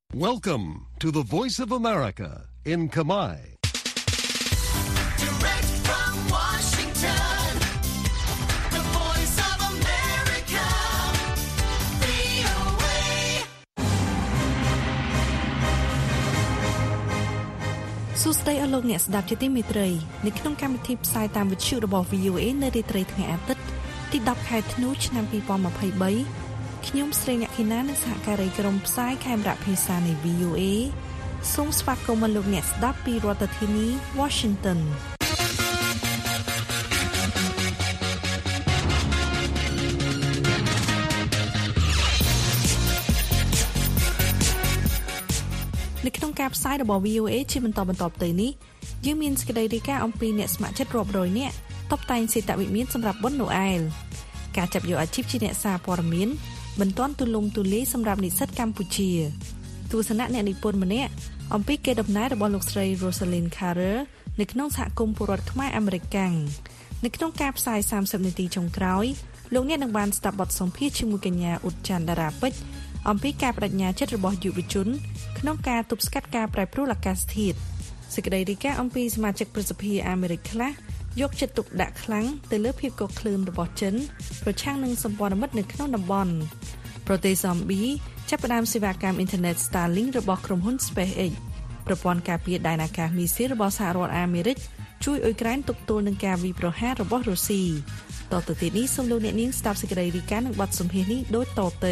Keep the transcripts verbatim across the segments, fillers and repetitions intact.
Welcome to the Voice of America in Khmer. Direct from Washington, the Voice of America, វី អូ เอសួស្តីអស់លោកអ្នកស្ដាប់ជាទីមេត្រីនៅក្នុងកម្មវិធីផ្សាយតាមវិទ្យុរបស់ វី អូ เอ នៅរាត្រីថ្ងៃអាទិត្យទីដប់ខែធ្នូឆ្នាំពីរពាន់ម្ភៃបី ខ្ញុំស្រីអ្នកខេណានិងសហការីក្រុមផ្សាយខេមរៈភាសានៃ វី អូ เอ សូមស្វាគមន៍លោកអ្នកស្ដាប់ពីរដ្ឋធានី Washington នៅក្នុងការផ្សាយរបស់ វី អូ เอ ជាបន្តបន្ទាប់ទៅនេះយើងមានសេចក្តីរាយការណ៍អំពីអ្នកស្ម័គ្រចិត្តរាប់រយនាក់តុបតែងសេតវិមានសម្រាប់បុណ្យណូអែលការចាប់យកអាជីពជាអ្នកសារព័ត៌មានមិនទាន់ទូលំទូលាយសម្រាប់និស្សិតកម្ពុជាទស្សនៈអ្នកនិពន្ធម្នាក់អំពីកេរដំណែលរបស់លោកស្រី Rosalind Carter នៅក្នុងសហគមន៍ពលរដ្ឋខ្មែរអាមេរិកកាំងនៅក្នុងការផ្សាយសាមសិបនាទីចុងក្រោយលោកអ្នកនឹងបានស្ដាប់បទសម្ភាសន៍ជាមួយកញ្ញាអ៊ុតចាន់ដារ៉ាពេជ្រអំពីការបដិញ្ញាចិត្តរបស់យុវជនក្នុងការទប់ស្កាត់ការប្រែប្រួលអាកាសធាតុសេចក្តីរាយការណ៍អំពីសមាជិកប្រសិទ្ធិអាមេរិកខ្លះយកចិត្តទុកដាក់ខ្លាំងទៅលើភាពកកក្លឿនរបស់ចិនប្រឆាំងនឹងសម្ព័ន្ធមិត្តនៅក្នុងតំបន់ប្រទេសហ្សំប៊ីចាប់ផ្ដើមសេវាកម្មអ៊ីនធឺណិត Starlink របស់ក្រុមហ៊ុន SpaceX ប្រព័ន្ធការពារដែនអាកាសមីស៊ីលរបស់សហរដ្ឋអាមេរិកជួយអ៊ុយក្រែនទប់ទល់នឹងការវាយប្រហាររបស់រុស្ស៊ីតទៅទៀតនេះសូមលោកអ្នកនាងស្ដាប់សេចក្តីរាយការណ៍និងបទសម្ភាសន៍នេះដូចតទៅ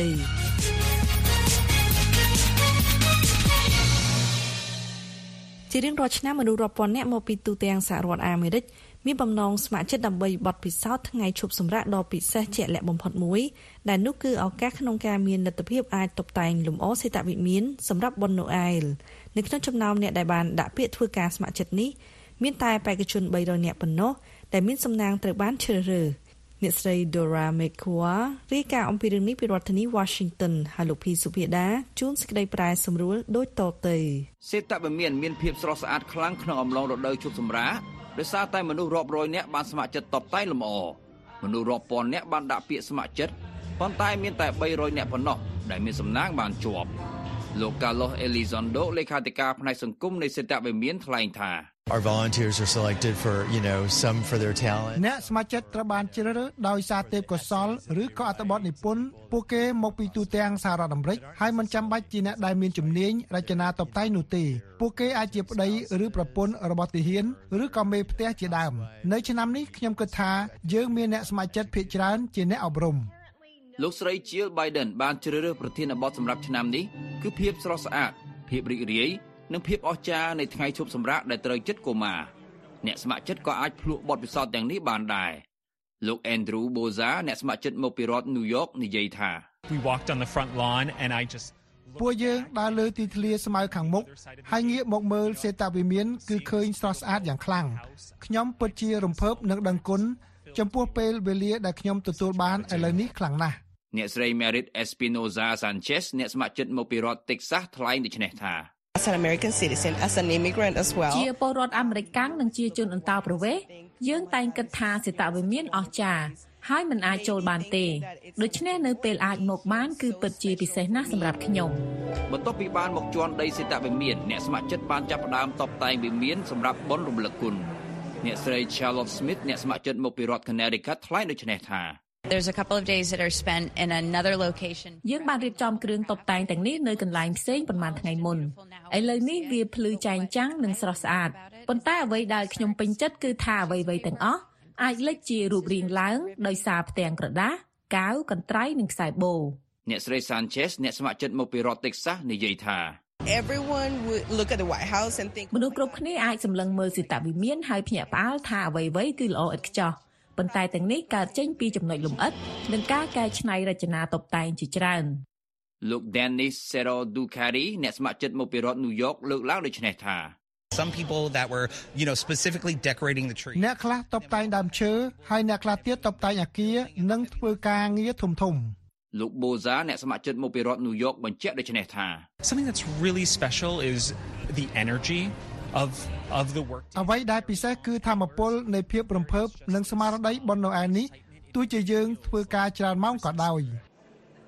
ជារៀងរាល់ឆ្នាំមនុស្សរាប់ពាន់នាក់មកពីទូទាំងសហរដ្ឋអាមេរិកមានបំណងស្ម័គ្រចិត្តដើម្បីបទពិសោធន៍ថ្ងៃឈប់សម្រាកដ៏ពិសេសជាក់លាក់បំផុតមួយដែលនោះគឺឱកាសក្នុងការមានលទ្ធភាពអាចតុបតែងលម្អសេតវិមានសម្រាប់បុណ្យណូអែលនៅក្នុងចំណោមអ្នកដែលបានដាក់ពាក្យធ្វើការស្ម័គ្រចិត្តនេះមានតែបេក្ខជនបីរយនាក់ប៉ុណ្ណោះដែលមានសំណាងត្រូវបានជ្រើសរើសអ្នកស្រី Dora Mekua រាយការណ៍អំពីរឿងនេះពីរដ្ឋធានី Washington ហើយលោកភីសុភាដាជួនសេចក្តីប្រែសម្រួលដូចតទៅសេតវិមានមានភាពស្រស់ស្អាតខ្លាំងក្នុងអំឡុងរដូវឈប់សម្រាកដោយសារតែមនុស្សរាប់រយនាក់បានស្ម័គ្រចិត្តតបតែងលម្អមនុស្សរាប់ពាន់នាក់បានដាក់ពាក្យស្ម័គ្រចិត្តប៉ុន្តែមានតែបីរយនាក់ប៉ុណ្ណោះដែលមានសំណាងបានជាប់លោក Carlos Elizondo លេខាធិការផ្នែកសង្គមនៃសេតវិមានថ្លែងថា Our volunteers are selected for, you know, some for their talent. អ្នកស្ម័គ្រចិត្តត្រូវបានជ្រើសរើសដោយសារទេពកោសល្យឬក៏អត្ថបទនិពន្ធពួកគេមកពីទូទាំងសហរដ្ឋអាមេរិកហើយមិនចាំបាច់ជាអ្នកដែលមានជំនាញរចនាតុបតែងនោះទេពួកគេអាចជាប្តីឬប្រពន្ធរបស់ទាហានឬក៏មេផ្ទះជាដើមនៅឆ្នាំនេះខ្ញុំគិតថាយើងមានអ្នកស្ម័គ្រចិត្តភាគច្រើនជាអ្នកអប់រំលោកស្រី Jill Biden បានជ្រើសរើសប្រធានបទសម្រាប់ឆ្នាំនេះគឺភាពស្រស់ស្អាតភាពរីករាយនិងភាពអស្ចារ្យនៃថ្ងៃឈប់សម្រាកដែលត្រូវចិត្តកុមារអ្នកស្ម័គ្រចិត្តក៏អាចភ្លក្សបទពិសោធន៍ទាំងនេះបានដែរលោក Andrew Boza អ្នកស្ម័គ្រចិត្តមកពីរដ្ឋ New York និយាយថា We walked on the front lawn and I just ពួកយើងដើរលើទីធ្លាស្មៅខាងមុខហើយងាកមកមើលសេតវិមានគឺឃើញស្រស់ស្អាតយ៉ាងខ្លាំងខ្ញុំពិតជារំភើបនឹងដឹងគុណចំពោះពេលវេលាដែលខ្ញុំទទួលបានឥឡូវនេះខ្លាំងណាស់អ្នកស្រី Merit Espinoza Sanchez អ្នកស្ម័គ្រចិត្តមកពីរដ្ឋ Texas ថ្លែងដូចនេះថា As an American citizen, as an immigrant as well. ជាពលរដ្ឋអាមេរិកកាំងនិងជាជនអន្តោប្រវេសន៍យើងតែងគិតថាសេតវិមានអស្ចារ្យហើយមិនអាចចូលបានទេដូច្នេះនៅពេលអាចមកបានគឺពិតជាពិសេសណាស់សម្រាប់ខ្ញុំបន្ទាប់ពីបានមកជន់ដីសេតវិមានអ្នកស្ម័គ្រចិត្តបានចាប់ផ្ដើមតបតែងវិមានសម្រាប់បុណ្យរំលឹកគុណអ្នកស្រី Charlotte Smith អ្នកស្ម័គ្រចិត្តមកពីរដ្ឋ Connecticut ថ្លែងដូចនេះថា There's a couple of days that are spent in another location. យើងបានរៀបចំគ្រឿងតុបតែងទាំងនេះនៅកន្លែងផ្សេងប៉ុន្មានថ្ងៃមុនឥឡូវនេះវាភ្លឺចែងចាំងនិងស្រស់ស្អាតប៉ុន្តែអ្វីដែលខ្ញុំពេញចិត្តគឺថាអ្វីៗទាំងអស់អាចលេចជារូបរាងឡើងដោយសារផ្ទាំងក្រដាសកាវកន្ត្រៃនិងខ្សែបូអ្នកស្រី Sanchez អ្នកស្ម័គ្រចិត្តមកពីរដ្ឋ Texas និយាយថា Everyone would look at the White House and think មនុស្សគ្រប់គ្នាអាចសម្លឹងមើលសេតវិមានហើយភ្ញាក់ផ្អើលថាអ្វីៗគឺល្អឥតខ្ចោះប៉ុន្តែទាំងនេះកើតចេញពីចំណុចលម្អិតនិងការកែច្នៃរចនាតុបតែងជាច្រើនលោក Dennis Cerro Ducari អ្នកស្ម័គ្រចិត្តមកពីរដ្ឋ New York លើកឡើងដូចនេះថា Some people that were, you know, specifically decorating the tree. អ្នកខ្លះតុបតែងដើមឈើហើយអ្នកខ្លះទៀតតុបតែងអគារនិងធ្វើការងារធំធំលោក Boza អ្នកស្ម័គ្រចិត្តមកពីរដ្ឋ New York បញ្ជាក់ដូចនេះថា Something that's really special is the energy of of the work អ្វីដែលពិសេសគឺធម៌ពលនៃភាពរំភើបនិងស្មារតីបុណ្យណូអែលនេះទោះជាយើងធ្វើការច្រើនម៉ោងក៏ដោយ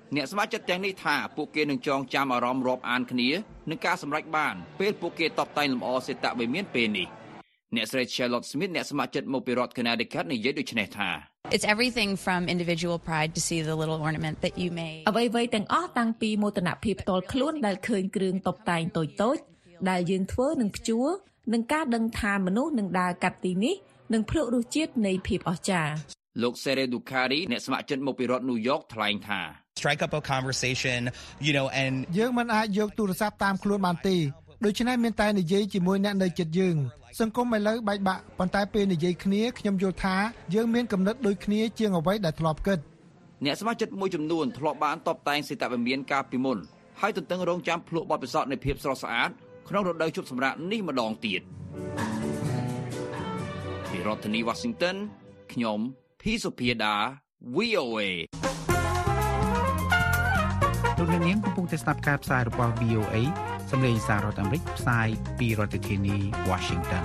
អ្នកសមាជិកទាំងនេះថាពួកគេនឹងចងចាំអារម្មណ៍រាប់អានគ្នានឹងការសម្រេចបានពេលពួកគេតបតែងលម្អសេតវិមានពេលនេះអ្នកស្រី Charlotte Smith អ្នកសមាជិកមកពីរដ្ឋ Connecticut និយាយដូចនេះថា It's everything from individual pride to see the little ornament that you made. អ្វីៗទាំងអស់តាំងពីមោទនភាពផ្ទាល់ខ្លួនដែលឃើញគ្រឿងតុបតែងតូចៗដែលយើងធ្វើនឹងព្យួរនឹងការដឹងថាមនុស្សនឹងដើរកាត់ទីនេះនឹងភ្លក់រសជាតិនៃភាពអស្ចារ្យលោក Sere Dukari អ្នកសមាជិកមកពីរដ្ឋ New York ថ្លែងថា strike up a conversation you know and យើងមិនអាចយកទូរស័ព្ទតាមខ្លួនបានទេដូច្នេះមានតែនិយាយជាមួយអ្នកនៅជិតយើងសង្គមឥឡូវបែកបាក់ប៉ុន្តែពេលនិយាយគ្នាខ្ញុំយល់ថាយើងមានគំនិតដូចគ្នាជាងអ្វីដែលធ្លាប់គិតអ្នកសមាជិកមួយចំនួនធ្លាប់បានតបតែងសេតវិមានកាលពីមុនហើយទន្ទឹងរង់ចាំភ្លក្សបទពិសោធន៍នៃភាពស្រស់ស្អាតក្នុងរដូវជប់សម្រាកនេះម្ដងទៀតពីរដ្ឋធានី Washington ខ្ញុំ ភីសុភាដា វី អូ เอលោកអ្នកនាងកំពុងតែស្ដាប់ការផ្សាយរបស់ វី អូ เอ សម្លេងសាររដ្ឋអាមេរិកផ្សាយពីរដ្ឋធានី Washington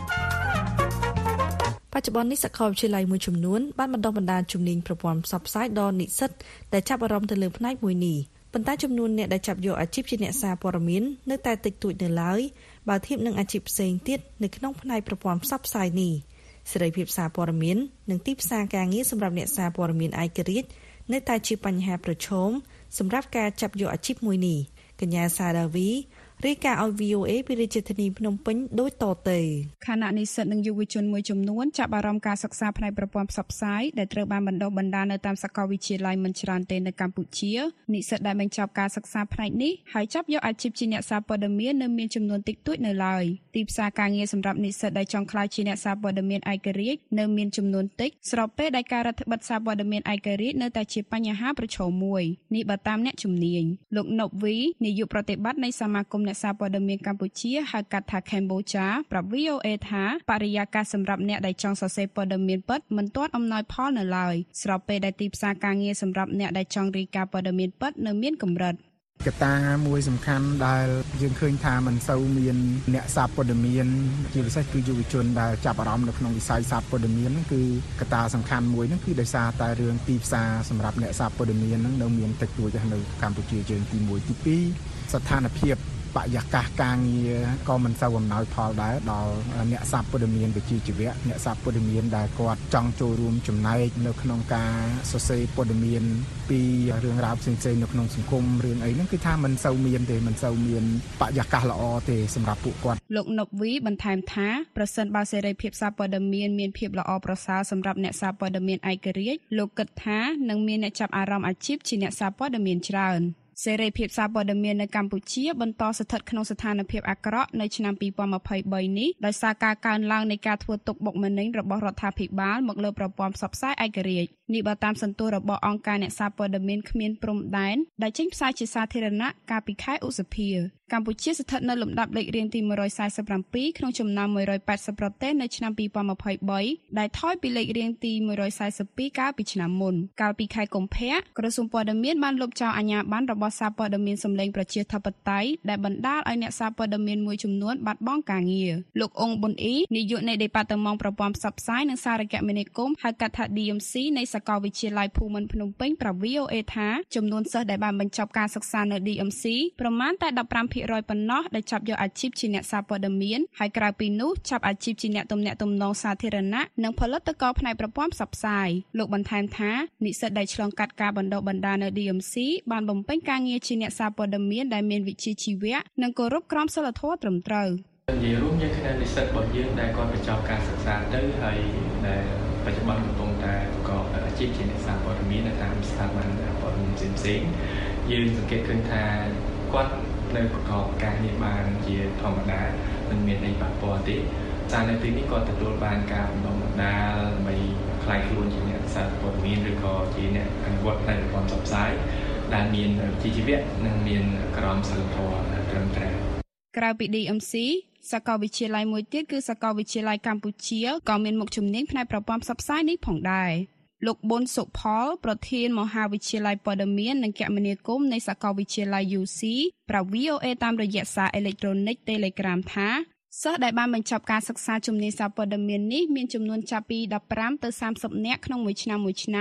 បច្ចុប្បន្ននេះសាកលវិទ្យាល័យមួយចំនួនបានបណ្ដុះបណ្ដាលជំនាញប្រព័ន្ធផ្សព្វផ្សាយដល់និស្សិតដែលចាប់អារម្មណ៍ទៅលើផ្នែកមួយនេះប៉ុន្តែចំនួនអ្នកដែលចាប់យកអាជីពជាអ្នកសារព័ត៌មាននៅតែតិចតួចនៅឡើយបើធៀបនឹងអាជីពផ្សេងទៀតនៅក្នុងផ្នែកប្រព័ន្ធផ្សព្វផ្សាយនេះសេរីភាពសារព័ត៌មាននិងទីផ្សារការងារសម្រាប់អ្នកសារព័ត៌មានឯករាជ្យនៅតែជាបញ្ហាប្រឈមសម្រាប់ការចាប់យកអាជីពមួយនេះកញ្ញាសាដាវីរាយការណ៍ឲ្យ វី អូ เอ ពីរាជធានីភ្នំពេញដូចតទៅខណៈនិស្សិតនិងយុវជនមួយចំនួនចាប់អារម្មណ៍ការសិក្សាផ្នែកប្រព័ន្ធផ្សព្វផ្សាយដែលត្រូវបានបណ្ដុះបណ្ដាលនៅតាមសាកលវិទ្យាល័យមិនច្រើនទេនៅកម្ពុជានិស្សិតដែលបញ្ចប់ការសិក្សាផ្នែកនេះហើយចាប់យកអាជីពជាអ្នកសារព័ត៌មាននៅមានចំនួនតិចតួចនៅឡើយទីផ្សារការងារសម្រាប់និស្សិតដែលចង់ក្លាយជាអ្នកសារព័ត៌មានឯករាជ្យនៅមានចំនួនតិចស្របពេលដែលការរដ្ឋបិទសារព័ត៌មានឯករាជ្យនៅតែជាបញ្ហាប្រឈមមួយនេះបើតាមអ្នកជំនាញលោកណុបវីនាយកប្រតិបត្តិនៃសមាគមអ្នកសារព័ត៌មានកម្ពុជាហៅកាត់ថា Cambodia ប្រាប់ វី អូ เอ ថាបរិយាកាសសម្រាប់អ្នកដែលចង់សរសេរព័ត៌មានពិតមិនទាន់អំណោយផលនៅឡើយស្របពេលដែលទីផ្សារការងារសម្រាប់អ្នកដែលចង់រាយការណ៍ព័ត៌មានពិតនៅមានកម្រិតកត្តាមួយសំខាន់ដែលយើងឃើញថាมันសូវមានអ្នកសារព័ត៌មានជាពិសេសគឺយុវជនដែលចាប់អារម្មណ៍នៅក្នុងវិស័យសារព័ត៌មានហ្នឹងគឺកត្តាសំខាន់មួយហ្នឹងគឺដោយសារតែរឿងទីផ្សារសម្រាប់អ្នកសារព័ត៌មានហ្នឹងនៅមានតិចតួចនៅកម្ពុជាយើងទីមួយទីពីរស្ថានភាពបរិយាកាសការងារក៏មិនសូវអំណោយផលដែរដល់អ្នកសារព័ត៌មានវិជ្ជាជីវៈអ្នកសារព័ត៌មានដែលគាត់ចង់ចូលរួមចំណែកនៅក្នុងការសរសេរព័ត៌មានពីរឿងរ៉ាវផ្សេងៗនៅក្នុងសង្គមរឿងអីហ្នឹងគឺថាមិនសូវមានទេមិនសូវមានបរិយាកាសល្អទេសម្រាប់ពួកគាត់លោកណុបវីបន្ថែមថាប្រសិនបើសេរីភាពសារព័ត៌មានមានភាពល្អប្រសើរសម្រាប់អ្នកសារព័ត៌មានឯករាជ្យលោកគិតថានឹងមានអ្នកចាប់អារម្មណ៍អាជីពជាអ្នកសារព័ត៌មានច្រើនសេរីភាពសារព័ត៌មាននៅកម្ពុជាបន្តស្ថិតក្នុងស្ថានភាពអាក្រក់នៅឆ្នាំពីរពាន់ម្ភៃបីនេះដោយសារការកើនឡើងនៃការធ្វើទុកបុកម្នេញរបស់រដ្ឋាភិបាលមកលើប្រព័ន្ធផ្សព្វផ្សាយឯករាជ្យនេះបើតាមសន្ទុះរបស់អង្គការអ្នកសារព័ត៌មានគ្មានព្រំដែនដែលចេញផ្សាយជាសាធារណៈកាលពីខែឧសភាកម្ពុជាស្ថិតនៅលំដាប់លេខរៀងទីមួយរយសែនសិបប្រាំពីរក្នុងចំណោមមួយរយប៉ែតសិបប្រទេសនៅឆ្នាំពីរពាន់ម្ភៃបីដែលថយពីលេខរៀងទីមួយរយសែនសិបពីរកាលពីឆ្នាំមុនកាលពីខែកុម្ភៈក្រសួងព័ត៌មានបានលុបចោលអាជ្ញាប័ណ្ណរបស់សារព័ត៌មានសម្លេងប្រជាធិបតេយ្យដែលបណ្ដាលឲ្យអ្នកសារព័ត៌មានមួយចំនួនបាត់បង់ការងារលោកអ៊ុងប៊ុនអ៊ីនាយកនៃដេប៉ាតឺម៉ង់ប្រព័ន្ធផ្សព្វផ្សាយនិងសារគមនាគមន៍ហៅកាត់ថា ឌី អេម ស៊ី នៃសាកលវិទ្យាល័យភូមិន្ទភ្នំពេញប្រាប់ វី អូ เอ ថាចំនួនសិស្សដែលបានបញ្ចប់ការសិក្សានៅ ឌី អេម ស៊ី ប្រមាណតែដប់ប្រាំភាគរយប៉ុណ្ណោះដែលចាប់យកអាជីពជាអ្នកសារព័ត៌មានហើយក្រៅពីនោះចាប់អាជីពជាអ្នកទំនាក់ទំនងសាធារណៈនិងផលិតករផ្នែកប្រព័ន្ធផ្សព្វផ្សាយលោកបន្ថែមថានិស្សិតដែលឆ្លងកាត់ការបណ្ដុះបណ្ដាលនៅ ឌី អេម ស៊ី បានបំពេញការងារជាអ្នកសារព័ត៌មានដែលមានវិជ្ជាជីវៈនិងគោរពក្រមសីលធម៌ត្រឹមត្រូវនិយាយរួមយើងឃើញនិស្សិតរបស់យើងដែលគាត់បញ្ចប់ការសិក្សាទៅហើយដែលបច្ចុប្បន្នកំពុងតែប្រកបអាជីពជាអ្នកសារព័ត៌មាននៅតាមស្ថាប័នព័ត៌មានផ្សេងៗយើងសង្កេតឃើញថាគាត់នៅប្រកបការងារបានជាធម្មតាមិនមានអីប៉ះពាល់ទេតែនៅពេលនេះគាត់ទទួលបានការបណ្ដុះបណ្ដាលដើម្បីខ្លាយខ្លួនជាអ្នកសារព័ត៌មានឬក៏ជាអ្នកអនុវត្តផ្នែកប្រព័ន្ធផ្សព្វផ្សាយដែលមានវិជ្ជាជីវៈនិងមានក្រមសីលធម៌ត្រឹមត្រូវក្រៅពី ឌី អេម ស៊ី សាកលវិទ្យាល័យមួយទៀតគឺសាកលវិទ្យាល័យកម្ពុជាក៏មានមុខជំនាញផ្នែកប្រព័ន្ធផ្សព្វផ្សាយនេះផងដែរលោកប៊ុនសុផលប្រធានមហាវិទ្យាល័យព័ត៌មាននិងគមនាគមន៍នៃសាកលវិទ្យាល័យ យូ ស៊ី ប្រាប់ វី អូ เอ តាមរយៈសារអេឡិចត្រូនិក Telegram ថាសិស្សដែលបានបញ្ចប់ការសិក្សាជំនាញសារព័ត៌មាននេះមានចំនួនចាប់ពីដប់ប្រាំទៅសាមសិបនាក់ក្នុងមួយឆ្នាំមួយឆ្នាំ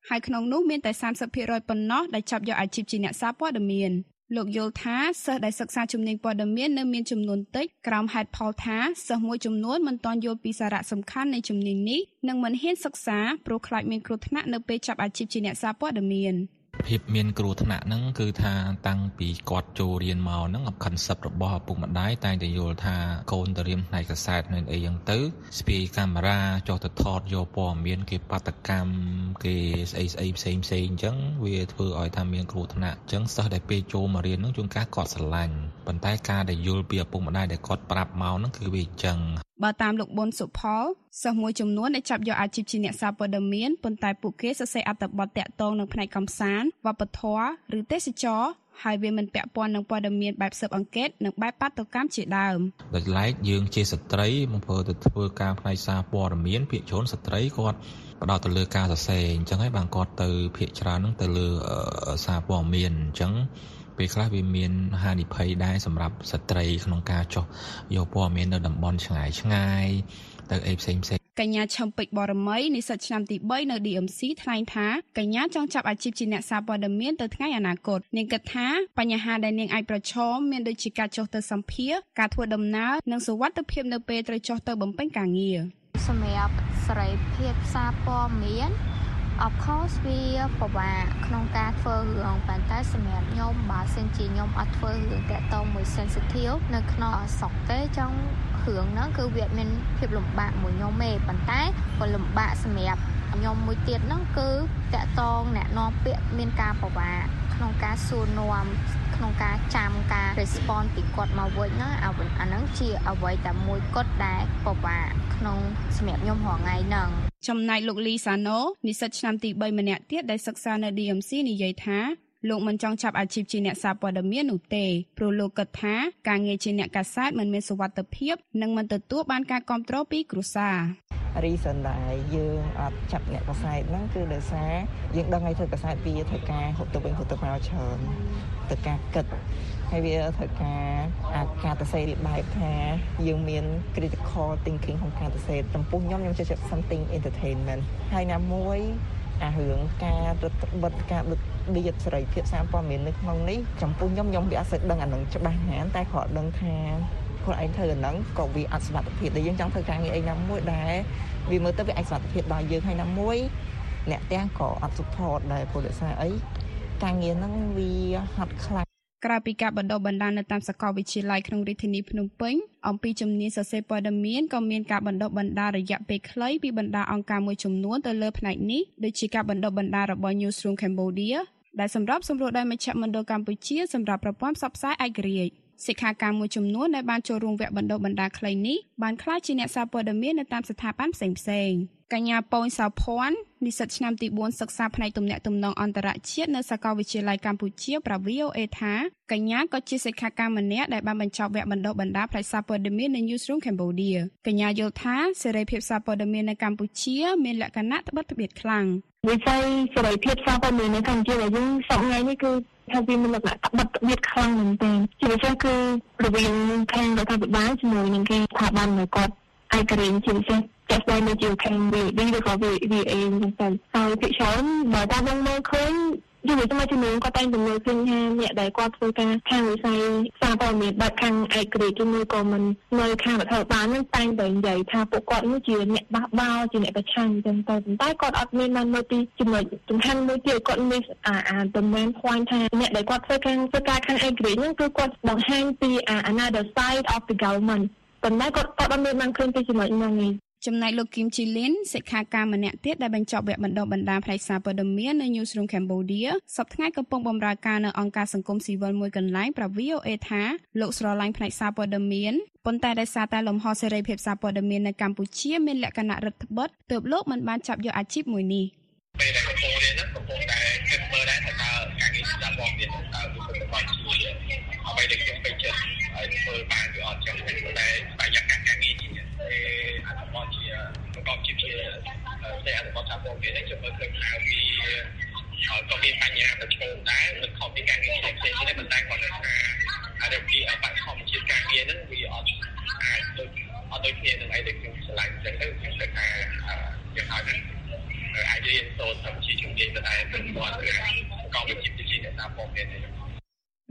ហើយក្នុងនោះមានតែ សាមសិបភាគរយ ប៉ុណ្ណោះដែលចាប់យកអាជីពជាអ្នកសារព័ត៌មានលោកយល់ថាសិស្សដែលសិក្សាជំនាញព័ត៌មាននៅមានចំនួនតិចក្រោមហេតុផលថាសិស្សមួយចំនួនមិនទាន់យល់ពីសារៈសំខាន់នៃជំនាញនេះនិងមិនហ៊ានសិក្សាព្រោះខ្លាចមានគ្រោះថ្នាក់នៅពេលចាប់អាជីពជាអ្នកសារព័ត៌មានភាពមានគ្រោះថ្នាក់ហ្នឹងគឺថាតាំងពីគាត់ចូលរៀនមកហ្នឹង concept របស់ឪពុកម្ដាយតែងតែយល់ថាកូនទៅរៀនផ្នែកកាសែតនៅអីយ៉ាងទៅស្ពាយកាមេរ៉ាចុះទៅថតយកព័ត៌មានគេបាតកម្មគេស្អីស្អីផ្សេងផ្សេងអញ្ចឹងវាធ្វើឲ្យថាមានគ្រោះថ្នាក់អញ្ចឹងសិស្សដែលពេលចូលមករៀនហ្នឹងជួនកាលគាត់ស្រឡាញ់ប៉ុន្តែការដែលយល់ពីឪពុកម្ដាយដែលគាត់ប្រាប់មកហ្នឹងគឺវាអញ្ចឹងបើតាមលោកប៊ុនសុផលសិស្សមួយចំនួនដែលចាប់យកអាជីពជាអ្នកសារព័ត៌មានប៉ុន្តែពួកគេសរសេរអត្ថបទតាក់ទងនឹងផ្នែកកម្សាន្តវប្បធម៌ឬទេសចរណ៍ហើយវាមិនពាក់ព័ន្ធនឹងព័ត៌មានបែបស៊ើបអង្កេតនិងបែបបាតុកម្មជាដើមដោយឡែកយើងជាស្ត្រីមកធ្វើទៅធ្វើការផ្នែកសារព័ត៌មានភាគច្រើនស្ត្រីគាត់ផ្ដោតទៅលើការសរសេរអញ្ចឹងហើយបានគាត់ទៅភាគច្រើនហ្នឹងទៅលើសារព័ត៌មានអញ្ចឹងពេលខ្លះវាមានហានិភ័យដែរសម្រាប់ស្ត្រីក្នុងការចុះយកព័ត៌មាននៅតំបន់ឆ្ងាយឆ្ងាយទៅអីផ្សេងផ្សេងកញ្ញាឈឹមពេជ្របរមីនិស្សិតឆ្នាំទីបីនៅ ឌី អឹម ស៊ី ថ្លែងថាកញ្ញាចង់ចាប់អាជីពជាអ្នកសារព័ត៌មានទៅថ្ងៃអនាគតនាងគិតថាបញ្ហាដែលនាងអាចប្រឈមមានដូចជាការចុះទៅសម្ភាសន៍ការធ្វើដំណើរនិងសុវត្ថិភាពនៅពេលត្រូវចុះទៅបំពេញការងារសម្រាប់សេរីភាពសារព័ត៌មាន of course វាពិបាកក្នុងការធ្វើរឿងប៉ុន្តែសម្រាប់ខ្ញុំបើសិនជាខ្ញុំអត់ធ្វើរឿងតាក់ទងមួយ sensitive នៅក្នុងស្រុកទេចង់រឿងហ្នឹងគឺវាមានភាពលំបាកមួយខ្ញុំទេប៉ុន្តែក៏លំបាកសម្រាប់ខ្ញុំមួយទៀតហ្នឹងគឺតាក់ទងអ្នកនាំពាក្យមានការពិបាកក្នុងការសួរនាំក្នុងការចាំការ response ពីគាត់មកវិញណាអាហ្នឹងជាអ្វីតែមួយគត់ដែលពិបាកក្នុងសម្រាប់ខ្ញុំរាល់ថ្ងៃហ្នឹងចំណែកលោកលីសាណូនិស្សិតឆ្នាំទីបីម្នាក់ទៀតដែលសិក្សានៅ ឌី អឹម ស៊ី និយាយថាលោកមិនចង់ចាប់អាជីពជាអ្នកសារព័ត៌មាននោះទេព្រោះលោកគិតថាការងារជាអ្នកកាសែតមិនមានសុវត្ថិភាពនិងមិនទទួលបានការគាំទ្រពីគ្រួសារ reason ដែលយើងអត់ចាប់អ្នកកាសែតហ្នឹងគឺដោយសារយើងដឹងឲ្យធ្វើកាសែតវាត្រូវការហូបទៅវិញហូបទៅមកច្រើនទៅការគិតហើយវាត្រូវការអាការទៅសេរីបែបថាយើងមាន critical thinking ក្នុងការទៅសេចំពោះខ្ញុំខ្ញុំចូលចិត្ត something entertainment ហើយណាមួយអារឿងការរត់បិទការបិទបៀតសេរីភាពសារព័ត៌មាននៅក្នុងនេះចំពោះខ្ញុំខ្ញុំវាអត់សូវដឹងអានឹងច្បាស់ណាស់តែគ្រាន់ដឹងថាខ្លួនឯងធ្វើអាហ្នឹងក៏វាអត់សុវត្ថិភាពដែរយើងចង់ធ្វើការងារអីណាមួយដែរវាមើលទៅវាអាចសុវត្ថិភាពដល់យើងហើយណាមួយអ្នកទាំងក៏អត់ support ដែរព្រោះដោយសារអីការងារហ្នឹងវាហត់ខ្លាំងក្រៅពីការបណ្ដុះបណ្ដាលនៅតាមសាកលវិទ្យាល័យក្នុងរាជធានីភ្នំពេញអំពីជំនាញសរសេរព័ត៌មានក៏មានការបណ្ដុះបណ្ដាលរយៈពេលខ្លីពីបណ្ដាអង្គការមួយចំនួនទៅលើផ្នែកនេះដូចជាការបណ្ដុះបណ្ដាលរបស់ Newsroom Cambodia ដែលសម្រាប់សម្រួលដោយមជ្ឈមណ្ឌលកម្ពុជាសម្រាប់ប្រព័ន្ធផ្សព្វផ្សាយឯករាជ្យសិក្ខាកាមមួយចំនួនដែលបានចូលរួមវគ្គបណ្ដុះបណ្ដាលខ្លីនេះបានក្លាយជាអ្នកសារព័ត៌មាននៅតាមស្ថាប័នផ្សេងៗកញ្ញាពូនសៅភ័ណ្ឌនិស្សិតឆ្នាំទីបួនសិក្សាផ្នែកទំនាក់ទំនងអន្តរជាតិនៅសាកលវិទ្យាល័យកម្ពុជាប្រាប់ វី អូ អេ ថាកញ្ញាក៏ជាសិក្ខាកាមម្នាក់ដែលបានបញ្ចប់វគ្គបណ្ដុះបណ្ដាលផ្នែកសារព័ត៌មាននៅ Newsroom Cambodia កញ្ញាយល់ថាសេរីភាពសារព័ត៌មាននៅកម្ពុជាមានលក្ខណៈត្បិតត្បៀតខ្លាំងវិស័យសេរីភាពសារព័ត៌មាននៅកម្ពុជាដែលយើងសប្តាហ៍នេះគឺថាវាមានលក្ខណៈត្បិតត្បៀតខ្លាំងមែនទែនជាពិសេសគឺរវាងខាងរដ្ឋាភិបាលជាមួយនឹងគេស្ថាប័នដែលគាត់ឯករាជ្យជាពិសេសចាស់ស្ដែងនៅជាខាង វី ឌី ឬក៏ វី អេ ហ្នឹងទៅហើយភាគច្រើនបើតាមយើងមើលឃើញយុវជនជំនាញគាត់តែងតែមើលឃើញថាអ្នកដែលគាត់ធ្វើការខាងវិស័យសារព័ត៌មានបែបខាងឯករាជ្យជាមួយក៏មិននៅខាងរដ្ឋាភិបាលហ្នឹងតែងតែនិយាយថាពួកគាត់នេះជាអ្នកបះបោរជាអ្នកប្រឆាំងចឹងទៅប៉ុន្តែគាត់អត់មានបានមើលពីចំណុចសំខាន់មួយទៀតគាត់មានអាអាតំណែងខ្វាញ់ថាអ្នកដែលគាត់ធ្វើខាងធ្វើការខាងឯករាជ្យហ្នឹងគឺគាត់បង្ហាញពីអា another side of the government ប៉ុន្តែគាត់គាត់អត់មានបានឃើញពីចំណុចហ្នឹងទេចំណែកលោកគឹមជីលីនសិក្ខាកាមម្នាក់ទៀតដែលបញ្ចប់វគ្គបណ្ដុះបណ្ដាលផ្នែកសារព័ត៌មាននៅ Newsroom Cambodia សប្តាហ៍ថ្ងៃកំពុងបម្រើការនៅអង្គការសង្គមស៊ីវិលមួយកន្លែងប្រាប់ វី អូ អេ ថាលោកស្រឡាញ់ផ្នែកសារព័ត៌មានប៉ុន្តែដោយសារតែលំហសេរីភាពសារព័ត៌មាននៅកម្ពុជាមានលក្ខណៈរឹតត្បិតទើបលោកមិនបានចាប់យកអាជីពមួយនេះពេលដែលកំពុងរៀនហ្នឹងកំពុងតែគិតមើលដែរថាតើការងារសារព័ត៌មានតើវាពិតប្រាកដជាអ្វីដែលខ្ញុំពេញចិត្តហើយធ្វើបានឬអត់ចឹងតែបរិយាកាសការងារជាអត្ថបទជាប្រកបជាជាតែអត្ថបទសារព័ត៌មាននេះខ្ញុំមើលឃើញថាវាក៏មានបញ្ហាប្រឈមដែរមិនខុសពីការងារផ្សេងៗទេប៉ុន្តែគាត់ថាអារម្មណ៍ពីបរិបទជាការងារហ្នឹងវាអត់អាចដូចអត់ដូចគ្នានឹងអីដែលខ្ញុំឆ្លាញ់ចឹងទៅខ្ញុំគិតថាយ៉ាងហោចណាស់អាចរៀនសូត្រតាមជាជំនាញទៅ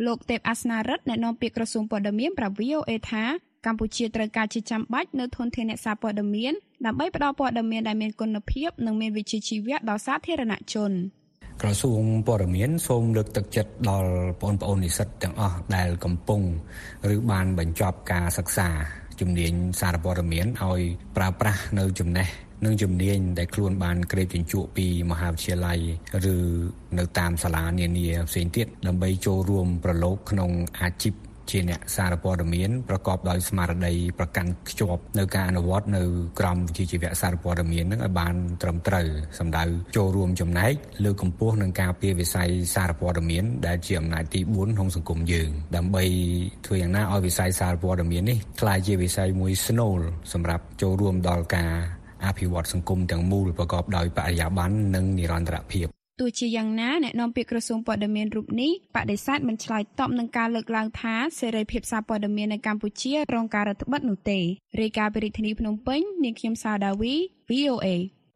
លោកទេពអាសនារិទ្ធអ្នកនាំពាក្យក្រសួងព័ត៌មានប្រាប់ V O A ថាកម្ពុជាត្រូវការជាចាំបាច់នៅធនធានអ្នកសារព័ត៌មានដើម្បីផ្តល់ព័ត៌មានដែលមានគុណភាពនិងមានវិជ្ជាជីវៈដល់សាធារណជនក្រសួងព័ត៌មានសូមលើកទឹកចិត្តដល់បងប្អូននិស្សិតទាំងអស់ដែលកំពុងឬបានបញ្ចប់ការសិក្សាជំនាញសារព័ត៌មានឲ្យប្រើប្រាស់នៅចំណេះនិងជំនាញដែលខ្លួនបានក្រេបជញ្ជក់ពីមហាវិទ្យាល័យឬនៅតាមសាលានានាផ្សេងទៀតដើម្បីចូលរួមប្រឡូកក្នុងអាជីពជាអ្នកសារព័ត៌មានប្រកបដោយស្មារតីប្រកាន់ខ្ជាប់នៅការអនុវត្តនៅក្រមវិជ្ជាជីវៈសារព័ត៌មាននឹងឲ្យបានត្រឹមត្រូវសម្ដៅចូលរួមចំណែកលើកកម្ពស់នឹងការពារវិស័យសារព័ត៌មានដែលជាអំណាចទីបួនក្នុងសង្គមយើងដើម្បីធ្វើយ៉ាងណាឲ្យវិស័យសារព័ត៌មាននេះក្លាយជាវិស័យមួយស្នូលសម្រាប់ចូលរួមដល់ការអភិវឌ្ឍសង្គមទាំងមូលប្រកបដោយបរិយាបន្ននិងនិរន្តរភាពទោះជាយ៉ាងណាអ្នកនាំពាក្យក្រសួងព័ត៌មានរូបនេះបដិសេធមិនឆ្លើយតបនឹងការលើកឡើងថាសេរីភាពសារព័ត៌មាននៅកម្ពុជារងការរឹតបន្តឹងនោះទេរាយការណ៍ពីរាជធានីភ្នំពេញនាងខ្ញុំសាវដាវី V O A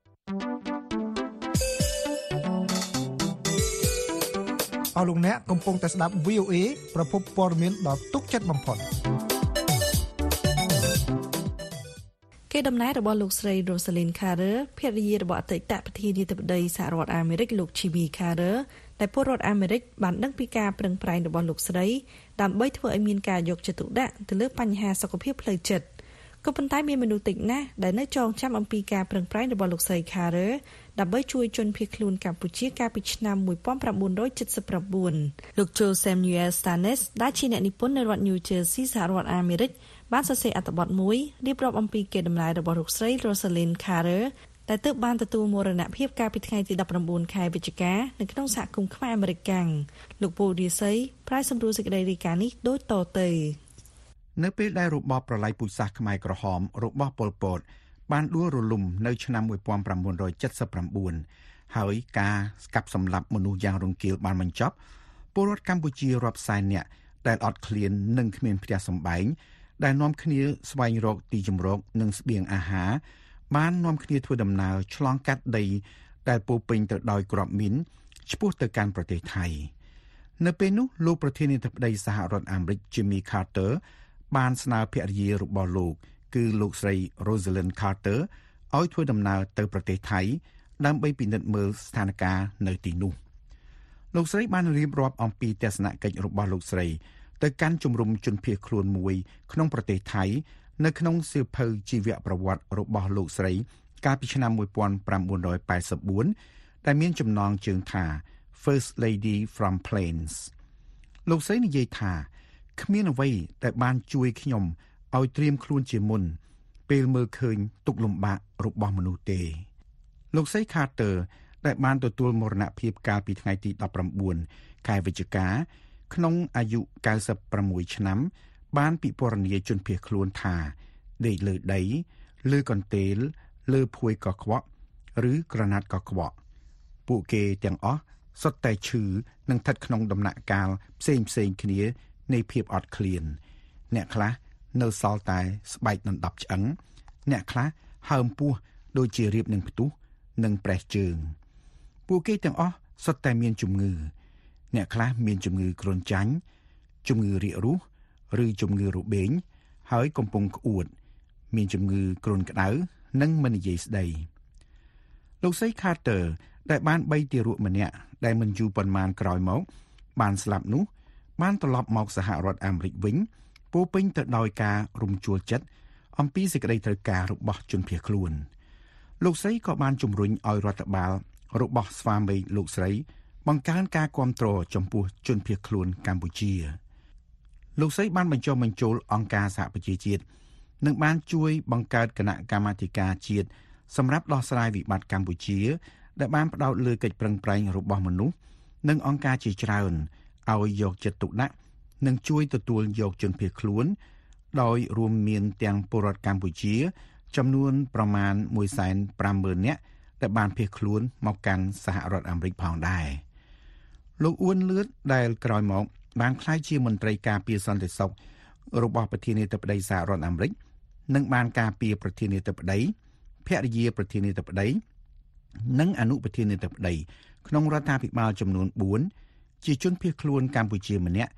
អស់លោកអ្នកកំពុងតែស្ដាប់ V O A ប្រភពព័ត៌មានដ៏ទុកចិត្តបំផុតគេដំណើររបស់លោកស្រី Rosalynn Carter ភរិយារបស់អតីតប្រធានាធិបតីសហរដ្ឋអាមេរិកលោក Jimmy Carter ដែលពលរដ្ឋអាមេរិកបានដឹងពីការប្រឹងប្រែងរបស់លោកស្រីដើម្បីធ្វើឲ្យមានការយកចិត្តទុកដាក់ទៅលើបញ្ហាសុខភាពផ្លូវចិត្តក៏ប៉ុន្តែមានមនុស្សតិចណាស់ដែលនៅចងចាំអំពីការប្រឹងប្រែងរបស់លោកស្រី Carter ដើម្បីជួយជនភៀសខ្លួនកម្ពុជាកាលពីឆ្នាំnineteen seventy-nineលោក Joe Samuel Stanes ដែលជាអ្នកនិពន្ធនៅរដ្ឋ New Jersey សហរដ្ឋអាមេរិកបានសរសេរអត្ថបទមួយរៀបរាប់អំពីកេរដំណែលរបស់លោកស្រី Rosalynn Carter ដែលទើបបានទទួលមរណភាពកាលពីថ្ងៃទីnineteenខែវិច្ឆិកានៅក្នុងសហគមន៍ខ្មែរអាមេរិកកាំងលោកពូឌីស័យប្រាយសម្រួលសេចក្តីរាយការណ៍នេះដូចតទៅនៅពេលដែលរបបប្រល័យពូជសាសន៍ខ្មែរក្រហមរបស់ប៉ុល ពត បានដួលរលំនៅឆ្នាំnineteen seventy-nineហើយការស្កាប់សម្លាប់មនុស្សយ៉ាងរង្គាលបានបញ្ចប់ពលរដ្ឋកម្ពុជារាប់សែននាក់ដែលអត់ឃ្លាននិងគ្មានផ្ទះសម្បែងដែលនាំគ្នាស្វែងរកទីជម្រកនិងស្បៀងអាហារបាននាំគ្នាធ្វើដំណើរឆ្លងកាត់ដីដែលពោពេញទៅដោយគ្រាប់មីនឆ្ពោះទៅកាន់ប្រទេសថៃនៅពេលនោះលោកប្រធានាធិបតីសហរដ្ឋអាមេរិក Jimmy Carter បានស្នើភរិយារបស់លោកគឺលោកស្រី Rosalynn Carter ឲ្យធ្វើដំណើរទៅប្រទេសថៃដើម្បីពិនិត្យមើលស្ថានភាពនៅទីនោះលោកស្រីបានរៀបរាប់អំពីទស្សនកិច្ចរបស់លោកស្រីទៅកាន់ជំរំជនភៀសខ្លួនមួយក្នុងប្រទេសថៃនៅក្នុងសៀវភៅជីវប្រវត្តិរបស់លោកស្រីកាលពីឆ្នាំnineteen eighty-fourដែលមានចំណងជើងថា First Lady from Plains លោកស្រីនិយាយថាគ្មានអ្វីដែលបានជួយខ្ញុំឲ្យត្រៀមខ្លួនជាមុនពេលមើលឃើញទុក្ខលំបាករបស់មនុស្សទេលោកស្រី Carter ដែលបានទទួលមរណភាពកាលពីថ្ងៃទីnineteenខែវិច្ឆិកាក្នុងអាយុninety-sixឆ្នាំបានពិពណ៌នាជនភៀសខ្លួនថាដេកលើដីលើកន្ទេលលើភួយកខ្វក់ឬក្រណាត់កខ្វក់ពួកគេទាំងអស់សុទ្ធតែឈឺនិងស្ថិតក្នុងដំណាក់កាលផ្សេងផ្សេងគ្នានៃភាពអត់ឃ្លានអ្នកខ្លះនៅសល់តែស្បែកដណ្ដប់ឆ្អឹងអ្នកខ្លះហើមពោះដូចជារៀបនឹងផ្ទុះនិងប្រេះជើងពួកគេទាំងអស់សុទ្ធតែមានជំងឺអ្នកខ្លះមានជំងឺគ្រុនចាញ់ជំងឺរាគរូសឬជំងឺរបេងហើយកំពុងក្អួតមានជំងឺគ្រុនក្តៅនិងមិននិយាយស្ដីលោកស្រី Carter ដែលបានបីទារកម្នាក់ដែលមិនយូរប៉ុន្មានក្រោយមកបានស្លាប់នោះបានត្រឡប់មកសហរដ្ឋអាមេរិកវិញពោពេញទៅដោយការរំជួលចិត្តអំពីសេចក្តីត្រូវការរបស់ជនភៀសខ្លួនលោកស្រីក៏បានជំរុញឲ្យរដ្ឋបាលរបស់ស្វាមីលោកស្រីបង្កើនការគាំទ្រចំពោះជនភៀសខ្លួនកម្ពុជាលោកស្រីបានបញ្ចុះបញ្ចូលអង្គការសហប្រជាជាតិនិងបានជួយបង្កើតគណៈកម្មាធិការជាតិសម្រាប់ដោះស្រាយវិបត្តិកម្ពុជាដែលបានផ្ដោតលើកិច្ចប្រឹងប្រែងរបស់មនុស្សនិងអង្គការជាច្រើនឲ្យយកចិត្តទុកដាក់និងជួយទទួលយកជនភៀសខ្លួនដោយរួមមានទាំងពលរដ្ឋកម្ពុជាចំនួនប្រមាណone hundred fifty thousand នាក់ដែលបានភៀសខ្លួនមកកាន់សហរដ្ឋអាមេរិកផងដែរលោកអ៊ួនលឿនដែលក្រោយមកបានក្លាយជាមន្ត្រីការពារសន្តិសុខរបស់ប្រធានាធិបតីសហរដ្ឋអាមេរិកនិងបានការពារប្រធានាធិបតីភរិយាប្រធានាធិបតីនិងអនុប្រធានាធិបតីក្នុងរដ្ឋាភិបាលចំនួនfourជាជនភៀសខ្លួនកម្ពុជាម្នាក់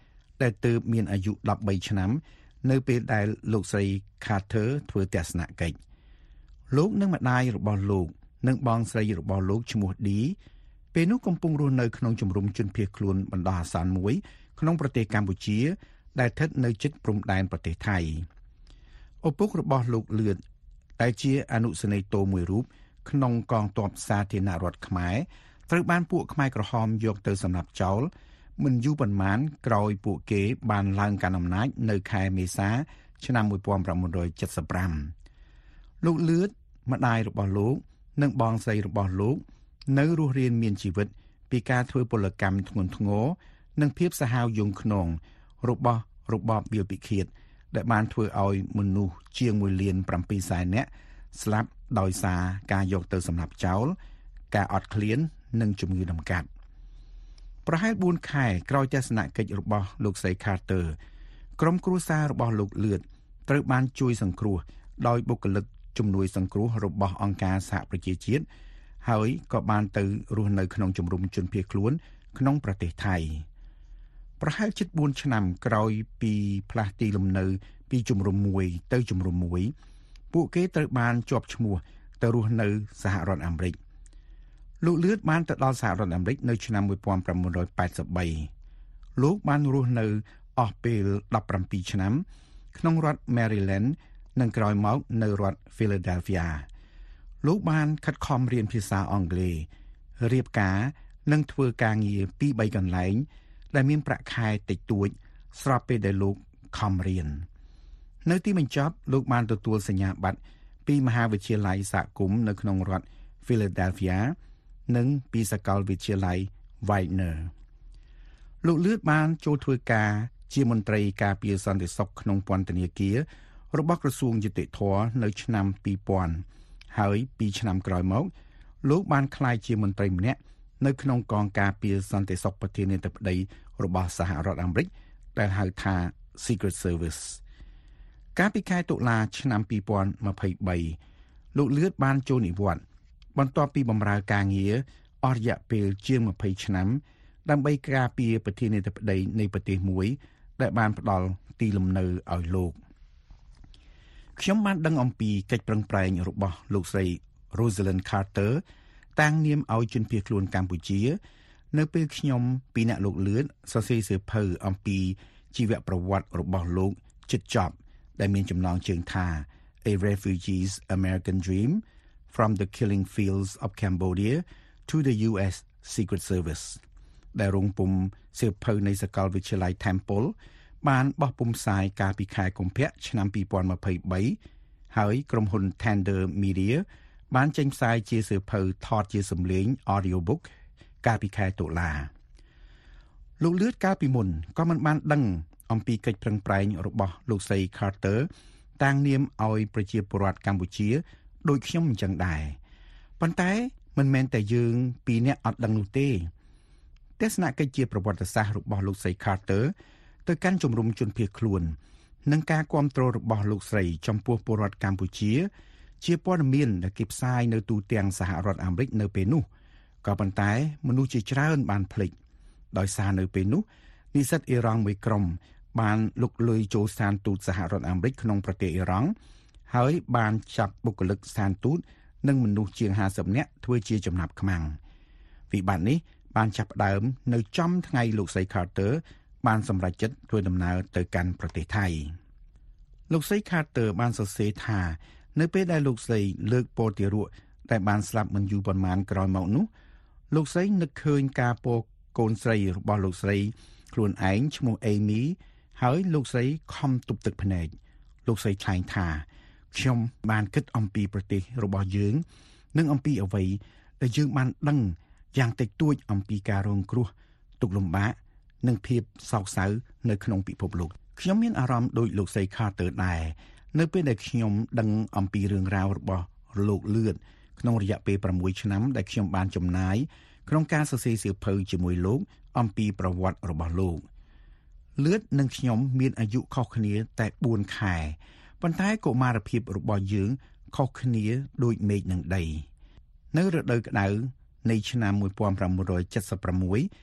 ដែលទើបមានអាយុដប់បីឆ្នាំនៅពេលដែលលោកស្រី Carter ធ្វើទស្សនកិច្ចលោកនិងម្ដាយរបស់លោកនិងបងស្រីរបស់លោកឈ្មោះ Dee ពេលនោះកំពុងរស់នៅក្នុងជំរំជនភៀសខ្លួនបណ្ដោះអាសន្នមួយក្នុងប្រទេសកម្ពុជាដែលស្ថិតនៅជិតព្រំដែនប្រទេសថៃឪពុករបស់លោកលឿនដែលជាអនុសេនីយ៍តូមួយរូបក្នុងកងទ័ពសាធារណរដ្ឋខ្មែរត្រូវបានពួកខ្មែរក្រហមយកទៅសម្លាប់ចោលមិនយូរប៉ុន្មានក្រោយពួកគេបានឡើងកាន់អំណាចនៅខែមេសាឆ្នាំmột nghìn chín trăm七十五លោកលឿនម្ដាយរបស់លោកនិងបងស្រីរបស់លោកនៅរស់រានមានជីវិតពីការធ្វើពលកម្មធ្ងន់ធ្ងរនិងភាពសាហាវយង់ឃ្នងរបស់របបវាលពិឃាតដែលបានធ្វើឲ្យមនុស្សជាងមួយលានប្រាំពីរសែននាក់ស្លាប់ដោយសារការយកទៅសម្លាប់ចោលការអត់ឃ្លាននិងជំងឺដំកាត់ប្រហែលបួនខែក្រោយទស្សនកិច្ចរបស់លោកស្រី Carter ក្រុមគ្រួសាររបស់លោកលឿនត្រូវបានជួយសង្គ្រោះដោយបុគ្គលិកជំនួយសង្គ្រោះរបស់អង្គការសហប្រជាជាតិហើយក៏បានទៅរស់នៅក្នុងជំរំជនភៀសខ្លួនក្នុងប្រទេសថៃប្រហែលជិតបួនឆ្នាំក្រោយពីផ្លាស់ទីលំនៅពីជំរំមួយទៅជំរំមួយពួកគេត្រូវបានជាប់ឈ្មោះទៅរស់នៅសហរដ្ឋអាមេរិកលោកលឿនបានទៅដល់សហរដ្ឋអាមេរិកនៅឆ្នាំmột nghìn chín trăm tám mươi baលោកបានរស់នៅអស់ពេលដប់ប្រាំពីរឆ្នាំក្នុងរដ្ឋ Maryland និងក្រោយមកនៅរដ្ឋ Philadelphia លោកបានខិតខំរៀនភាសាអង់គ្លេសរៀបការនិងធ្វើការងារពីរបីកន្លែងដែលមានប្រាក់ខែតិចតួចស្របពេលដែលលោកខំរៀននៅទីបញ្ចប់លោកបានទទួលសញ្ញាបត្រពីមហាវិទ្យាល័យសហគមន៍នៅក្នុងរដ្ឋ Philadelphia និងពីសាកលវិទ្យាល័យ Widener លោកលឿនបានចូលធ្វើការជាមន្ត្រីការពារសន្តិសុខក្នុងពន្ធនាគាររបស់ក្រសួងយុតិធម៌នៅឆ្នាំពីរពាន់ហើយពីឆ្នាំក្រោយមកលោកបានក្លាយជាមន្ត្រីម្នាក់នៅក្នុងកងការពារសន្តិសុខប្រធានាធិបតីរបស់សហរដ្ឋអាមេរិកដែលហៅថា Secret Service កាលពីខែតុលាឆ្នាំពីរពាន់ម្ភៃបីលោកលឿនបានចូលនិវត្តន៍បន្ទាប់ពីបម្រើការងារអស់រយៈពេលជាងម្ភៃឆ្នាំដើម្បីការពារប្រធានាធិបតីនៃប្រទេសមួយដែលបានផ្ដល់ទីលំនៅឲ្យលោកខ្ញុំបានដឹងអំពីកិច្ចប្រឹងប្រែងរបស់លោកស្រី Rosalind Carter តាំងនាមឲ្យជនភៀសខ្លួនកម្ពុជានៅពេលខ្ញុំពីអ្នកលោកលឿនសរសេរសៀវភៅអំពីជីវប្រវត្តិរបស់លោកជិតចប់ដែលមានចំណងជើងថា A Refugee's American Dream from the Killing Fields of Cambodia to the U S Secret Service ដែលរងពុម្ពសៀវភៅនៃសាកលវិទ្យាល័យ Temple បានបោះពុម្ពផ្សាយកាលពីខែកុម្ភៈឆ្នាំពីរពាន់ម្ភៃបីហើយក្រុមហ៊ុន Tender Media បានចេញផ្សាយជាសៀវភៅថតជាសំឡេង Audiobook កាលពីខែតុលាលោកលឿនកាលពីមុនក៏មិនបានដឹងអំពីកិច្ចប្រឹងប្រែងរបស់លោកស្រី Carter តាំងនាមឲ្យប្រជាពលរដ្ឋកម្ពុជាដូចខ្ញុំអញ្ចឹងដែរប៉ុន្តែមិនមែនតែយើងពីរនាក់អត់ដឹងនោះទេទស្សនកិច្ចជាប្រវត្តិសាស្ត្ររបស់លោកស្រី Carter ទៅកាន់ជំរំជនភៀសខ្លួននិងការគាំទ្ររបស់លោកស្រីចំពោះពលរដ្ឋកម្ពុជាជាព័ត៌មានដែលគេផ្សាយនៅទូទាំងសហរដ្ឋអាមេរិកនៅពេលនោះក៏ប៉ុន្តែមនុស្សជាច្រើនបានភ្លេចដោយសារនៅពេលនោះនិស្សិតអ៊ីរ៉ង់មួយក្រុមបានលុកលុយចូលស្ថានទូតសហរដ្ឋអាមេរិកក្នុងប្រទេសអ៊ីរ៉ង់ហើយបានចាប់បុគ្គលិកស្ថានទូតនិងមនុស្សជាងห้าសិបនាក់ធ្វើជាចំណាប់ខ្មាំងវិបត្តិនេះបានចាប់ផ្ដើមនៅចំថ្ងៃលោកស្រី Carter បានសម្រេចចិត្តធ្វើដំណើរទៅកាន់ប្រទេសថៃលោកស្រី Carter បានសរសេរថានៅពេលដែលលោកស្រីលើកពរទារកតែបានស្លាប់មិនយូរប៉ុន្មានក្រោយមកនោះលោកស្រីនឹកឃើញការពរកូនស្រីរបស់លោកស្រីខ្លួនឯងឈ្មោះ Amy ហើយលោកស្រីខំទប់ទឹកភ្នែកលោកស្រីថ្លែងថាខ្ញុំបានគិតអំពីប្រទេសរបស់យើងនិងអំពីអ្វីដែលយើងបានដឹងយ៉ាងតិចតួចអំពីការរងគ្រោះទុក្ខលំបាកនិងភាពសោកសៅនៅក្នុងពិភពលោកខ្ញុំមានអារម្មណ៍ដូចលោកស្រី Carter ដែរនៅពេលដែលខ្ញុំដឹងអំពីរឿងរ៉ាវរបស់លោកលឿនក្នុងរយៈពេលប្រាំមួយឆ្នាំដែលខ្ញុំបានចំណាយក្នុងការសរសេរសៀវភៅជាមួយលោកអំពីប្រវត្តិរបស់លោកលឿននិងខ្ញុំមានអាយុខុសគ្នាតែបួនខែប៉ុន្តែកុមារភាពរបស់យើងខុសគ្នាដូចមេឃនិងដីនៅរដូវក្តៅនៃឆ្នាំmột nghìn chín trăm七mươi sáu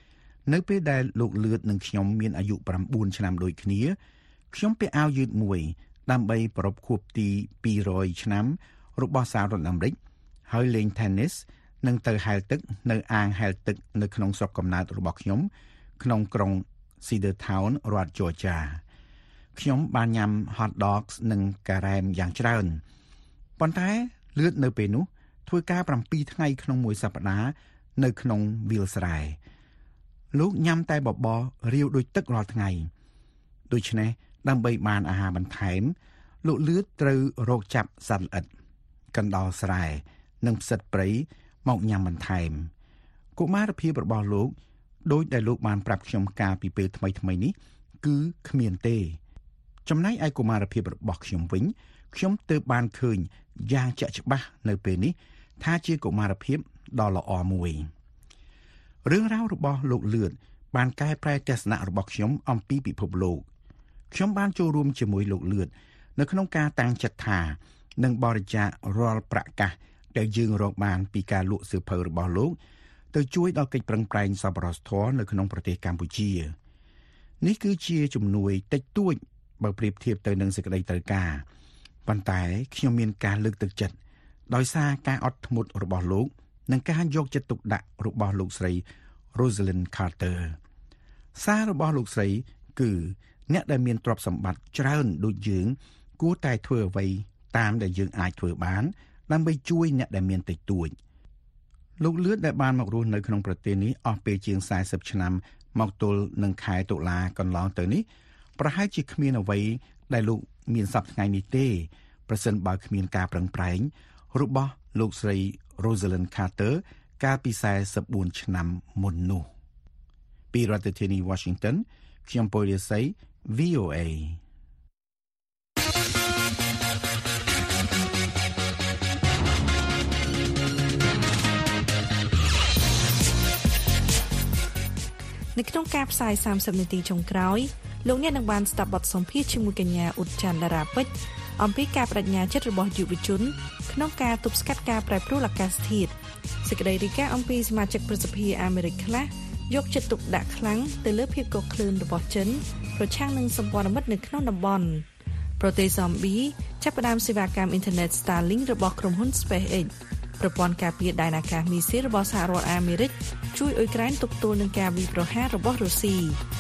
នៅពេលដែលលោកលឿននិងខ្ញុំមានអាយុ9ឆ្នាំដូចគ្នាខ្ញុំពាក់អាវយឺតមួយដើម្បីប្រពខួបទីពីររយឆ្នាំរបស់សហរដ្ឋអាមេរិកហើយលេង tennis និងទៅហែលទឹកនៅអាងហែលទឹកនៅក្នុងស្រុកកំណើតរបស់ខ្ញុំក្នុងក្រុង Cedar Town រដ្ឋ Georgia ខ្ញុំបានញ៉ាំ hot dogs និងការ៉េមយ៉ាងច្រើនប៉ុន្តែលឿននៅពេលនោះធ្វើការ7ថ្ងៃក្នុងមួយសប្តាហ៍នៅក្នុងវាលស្រែលោកញ៉ាំតែបបររាវដូចទឹករាល់ថ្ងៃដូច្នេះដើម្បីបានអាហារបន្ថែមលោកលឿនត្រូវរកចាប់សត្វល្អិតកណ្ដោស្រែនិងផ្សិតព្រៃមកញ៉ាំបន្ថែមកុមារភាពរបស់លោកដោយដែលលោកបានប្រាប់ខ្ញុំកាលពីពេលថ្មីថ្មីនេះគឺគ្មានទេចំណែកឯកុមារភាពរបស់ខ្ញុំវិញខ្ញុំទើបបានឃើញយ៉ាងជាក់ច្បាស់នៅពេលនេះថាជាកុមារភាពដ៏ល្អមួយរឿងរ៉ាវរបស់លោកលឿនបានកែប្រែទស្សនៈរបស់ខ្ញុំអំពីពិភពលោកខ្ញុំបានចូលរួមជាមួយលោកលឿននៅក្នុងការតាំងចិត្តថានឹងបរិច្ចាគរាល់ប្រាក់កាសដែលយើងរកបានពីការលក់សៀវភៅរបស់លោកទៅជួយដល់កិច្ចប្រឹងប្រែងសប្បុរសធម៌នៅក្នុងប្រទេសកម្ពុជានេះគឺជាជំនួយតិចតួចបើប្រៀបធៀបទៅនឹងសេចក្តីត្រូវការប៉ុន្តែខ្ញុំមានការលើកទឹកចិត្តដោយសារការអត់ធ្មត់របស់លោកនិងការយកចិត្តទុកដាក់របស់លោកស្រី Rosalind Carter សាររបស់លោកស្រីគឺអ្នកដែលមានទ្រព្យសម្បត្តិច្រើនដូចយើងគួរតែធ្វើអ្វីតាមដែលយើងអាចធ្វើបានដើម្បីជួយអ្នកដែលមានតិចតួចលោកលឿនដែលបានមករស់នៅក្នុងប្រទេសនេះអស់ពេលជាង40ឆ្នាំមកទល់នឹងខែតុលាកន្លងទៅនេះប្រហែលជាគ្មានអ្វីដែលលោកមានសប្តាហ៍ថ្ងៃនេះទេប្រសិនបើគ្មានការប្រឹងប្រែងរបស់លោកស្រី Rosalind Carter កាលពី44ឆ្នាំមុននោះពីរដ្ឋធានី Washington ខ្ញុំពូរិស័យ V O A នៅក្នុងការផ្សាយ30នាទីចុងក្រោយលោកអ្នកនឹងបានស្ដាប់បទសម្ភាសន៍ជាមួយកញ្ញាអ៊ុតច័ន្ទតារាពេជ្រអំពីការបដិញ្ញាចិត្តរបស់យុវជនក្នុងការទប់ស្កាត់ការប្រែប្រួលអាកាសធាតុសេចក្តីរាយការណ៍អំពីសមាជិកប្រសិទ្ធិអាមេរិកខ្លះយកចិត្តទុកដាក់ខ្លាំងទៅលើភាពកកក្លឿនរបស់ចិនប្រឆាំងនឹងសម្ព័ន្ធមិត្តនៅក្នុងតំបន់ប្រទេស Zombie ចាប់ផ្ដើមសេវាកម្មអ៊ីនធឺណិត Starlink របស់ក្រុមហ៊ុន SpaceX ប្រព័ន្ធការពារដែនអាកាសមីស៊ីលរបស់សហរដ្ឋអាមេរិកជួយអ៊ុយក្រែនទប់ទល់នឹងការវាយប្រហាររបស់រុស្ស៊ី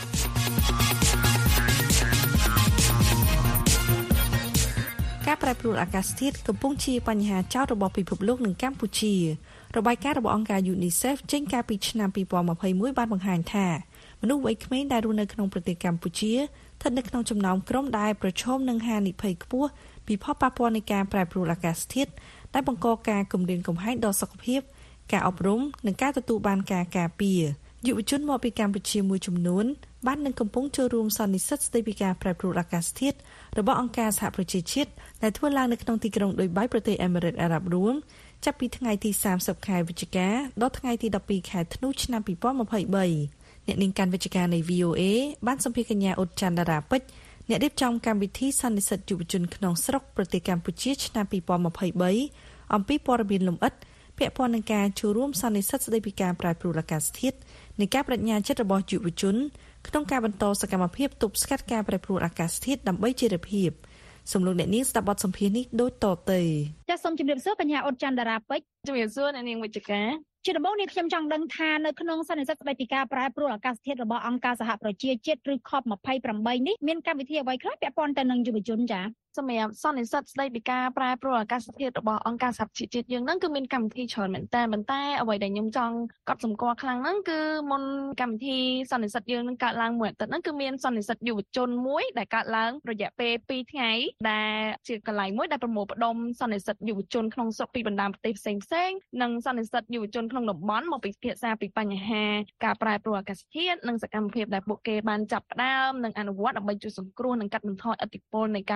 ការប្រែប្រួលអាកាសធាតុកំពុងជាបញ្ហាចោទរបស់ពិភពលោកនិងកម្ពុជារបាយការណ៍របស់អង្គការ UNICEF ចេញកាលពីឆ្នាំ2021បានបង្ហាញថាមនុស្សវ័យក្មេងដែលរស់នៅក្នុងប្រទេសកម្ពុជាស្ថិតនៅក្នុងចំណោមក្រុមដែលប្រឈមនឹងហានិភ័យខ្ពស់ពីផលប៉ះពាល់នៃការប្រែប្រួលអាកាសធាតុដែលបង្កការគំរាមកំហែងដល់សុខភាពការអប់រំនិងការទទួលបានការការពារយុវជនមកពីកម្ពុជាមួយចំនួនបាននឹងកំពុងចូលរួមសន្និសីទស្ដីពីការប្រែប្រួលអាកាសធាតុរបស់អង្គការសហប្រជាជាតិដែលធ្វើឡើងនៅក្នុងទីក្រុងឌុយបៃប្រទេសអាមេរិកអារ៉ាប់រួមចាប់ពីថ្ងៃទី30ខែវិច្ឆិកាដល់ថ្ងៃទី12ខែធ្នូឆ្នាំ2023អ្នកនាងកាន់វិទ្យការនៃ V O A បានសម្ភាសន៍កញ្ញាអ៊ុតច័ន្ទតារាពេជ្រអ្នករៀបចំកម្មវិធីសន្និសីទយុវជនក្នុងស្រុកប្រទេសកម្ពុជាឆ្នាំ2023អំពីព័ត៌មានលម្អិតពាក់ព័ន្ធនឹងការចូលរួមសន្និសីទស្ដីពីការប្រែប្រួលអាកាសធាតុនៃការបដិញ្ញាចិត្តរបស់យុវជនក្នុងការបន្តសកម្មភាពទប់ស្កាត់ការប្រែប្រួលអាកាសធាតុដើម្បីជីវភាពសូមលោកអ្នកនាងស្ដាប់បទសម្ភាសន៍នេះដូចតទៅចាសសូមជម្រាបសួរកញ្ញាអ៊ុតច័ន្ទតារាពេជ្រជំរាបសួរអ្នកនាងវិជ្ជការជាដំបូងនេះខ្ញុំចង់ដឹងថានៅក្នុងសន្និសីទស្ដីពីការប្រែប្រួលអាកាសធាតុរបស់អង្គការសហប្រជាជាតិឬ COP ยี่สิบแปด នេះមានកម្មវិធីអ្វីខ្លះពាក់ព័ន្ធទៅនឹងយុវជនចា៎សម្រាប់សន្និសីទស្ដីពីការប្រែប្រួលអាកាសធាតុរបស់អង្គការសហប្រជាជាតិយើងហ្នឹងគឺមានកម្មវិធីច្រើនមែនតើប៉ុន្តែអ្វីដែលខ្ញុំចង់កត់សម្គាល់ខ្លាំងហ្នឹងគឺមុនកម្មវិធីសន្និសីទយើងនឹងកើតឡើងមួយអាទិត្យហ្នឹងគឺមានសន្និសីទយុវជនមួយដែលកើតឡើងរយៈពេលពីរថ្ងៃដែលជាកន្លែងមួយដែលប្រមូលផ្ដុំសន្និសីទយុវជនក្នុងស្រុកពីបណ្ដាប្រទេសផ្សេងផ្សេងនិងសន្និសីទយុវជនក្នុងតំបន់មកពិភាក្សាពីបញ្ហាការប្រែប្រួលអាកាសធាតុនិងសកម្មភាពដែលពួកគេបានចាប់ផ្ដើមនិងអនុវត្តដើម្បីជួយសង្គ្រោះនិងកាត់បន្ថយឥទ្ធិពលនៃការប្រែប្រួល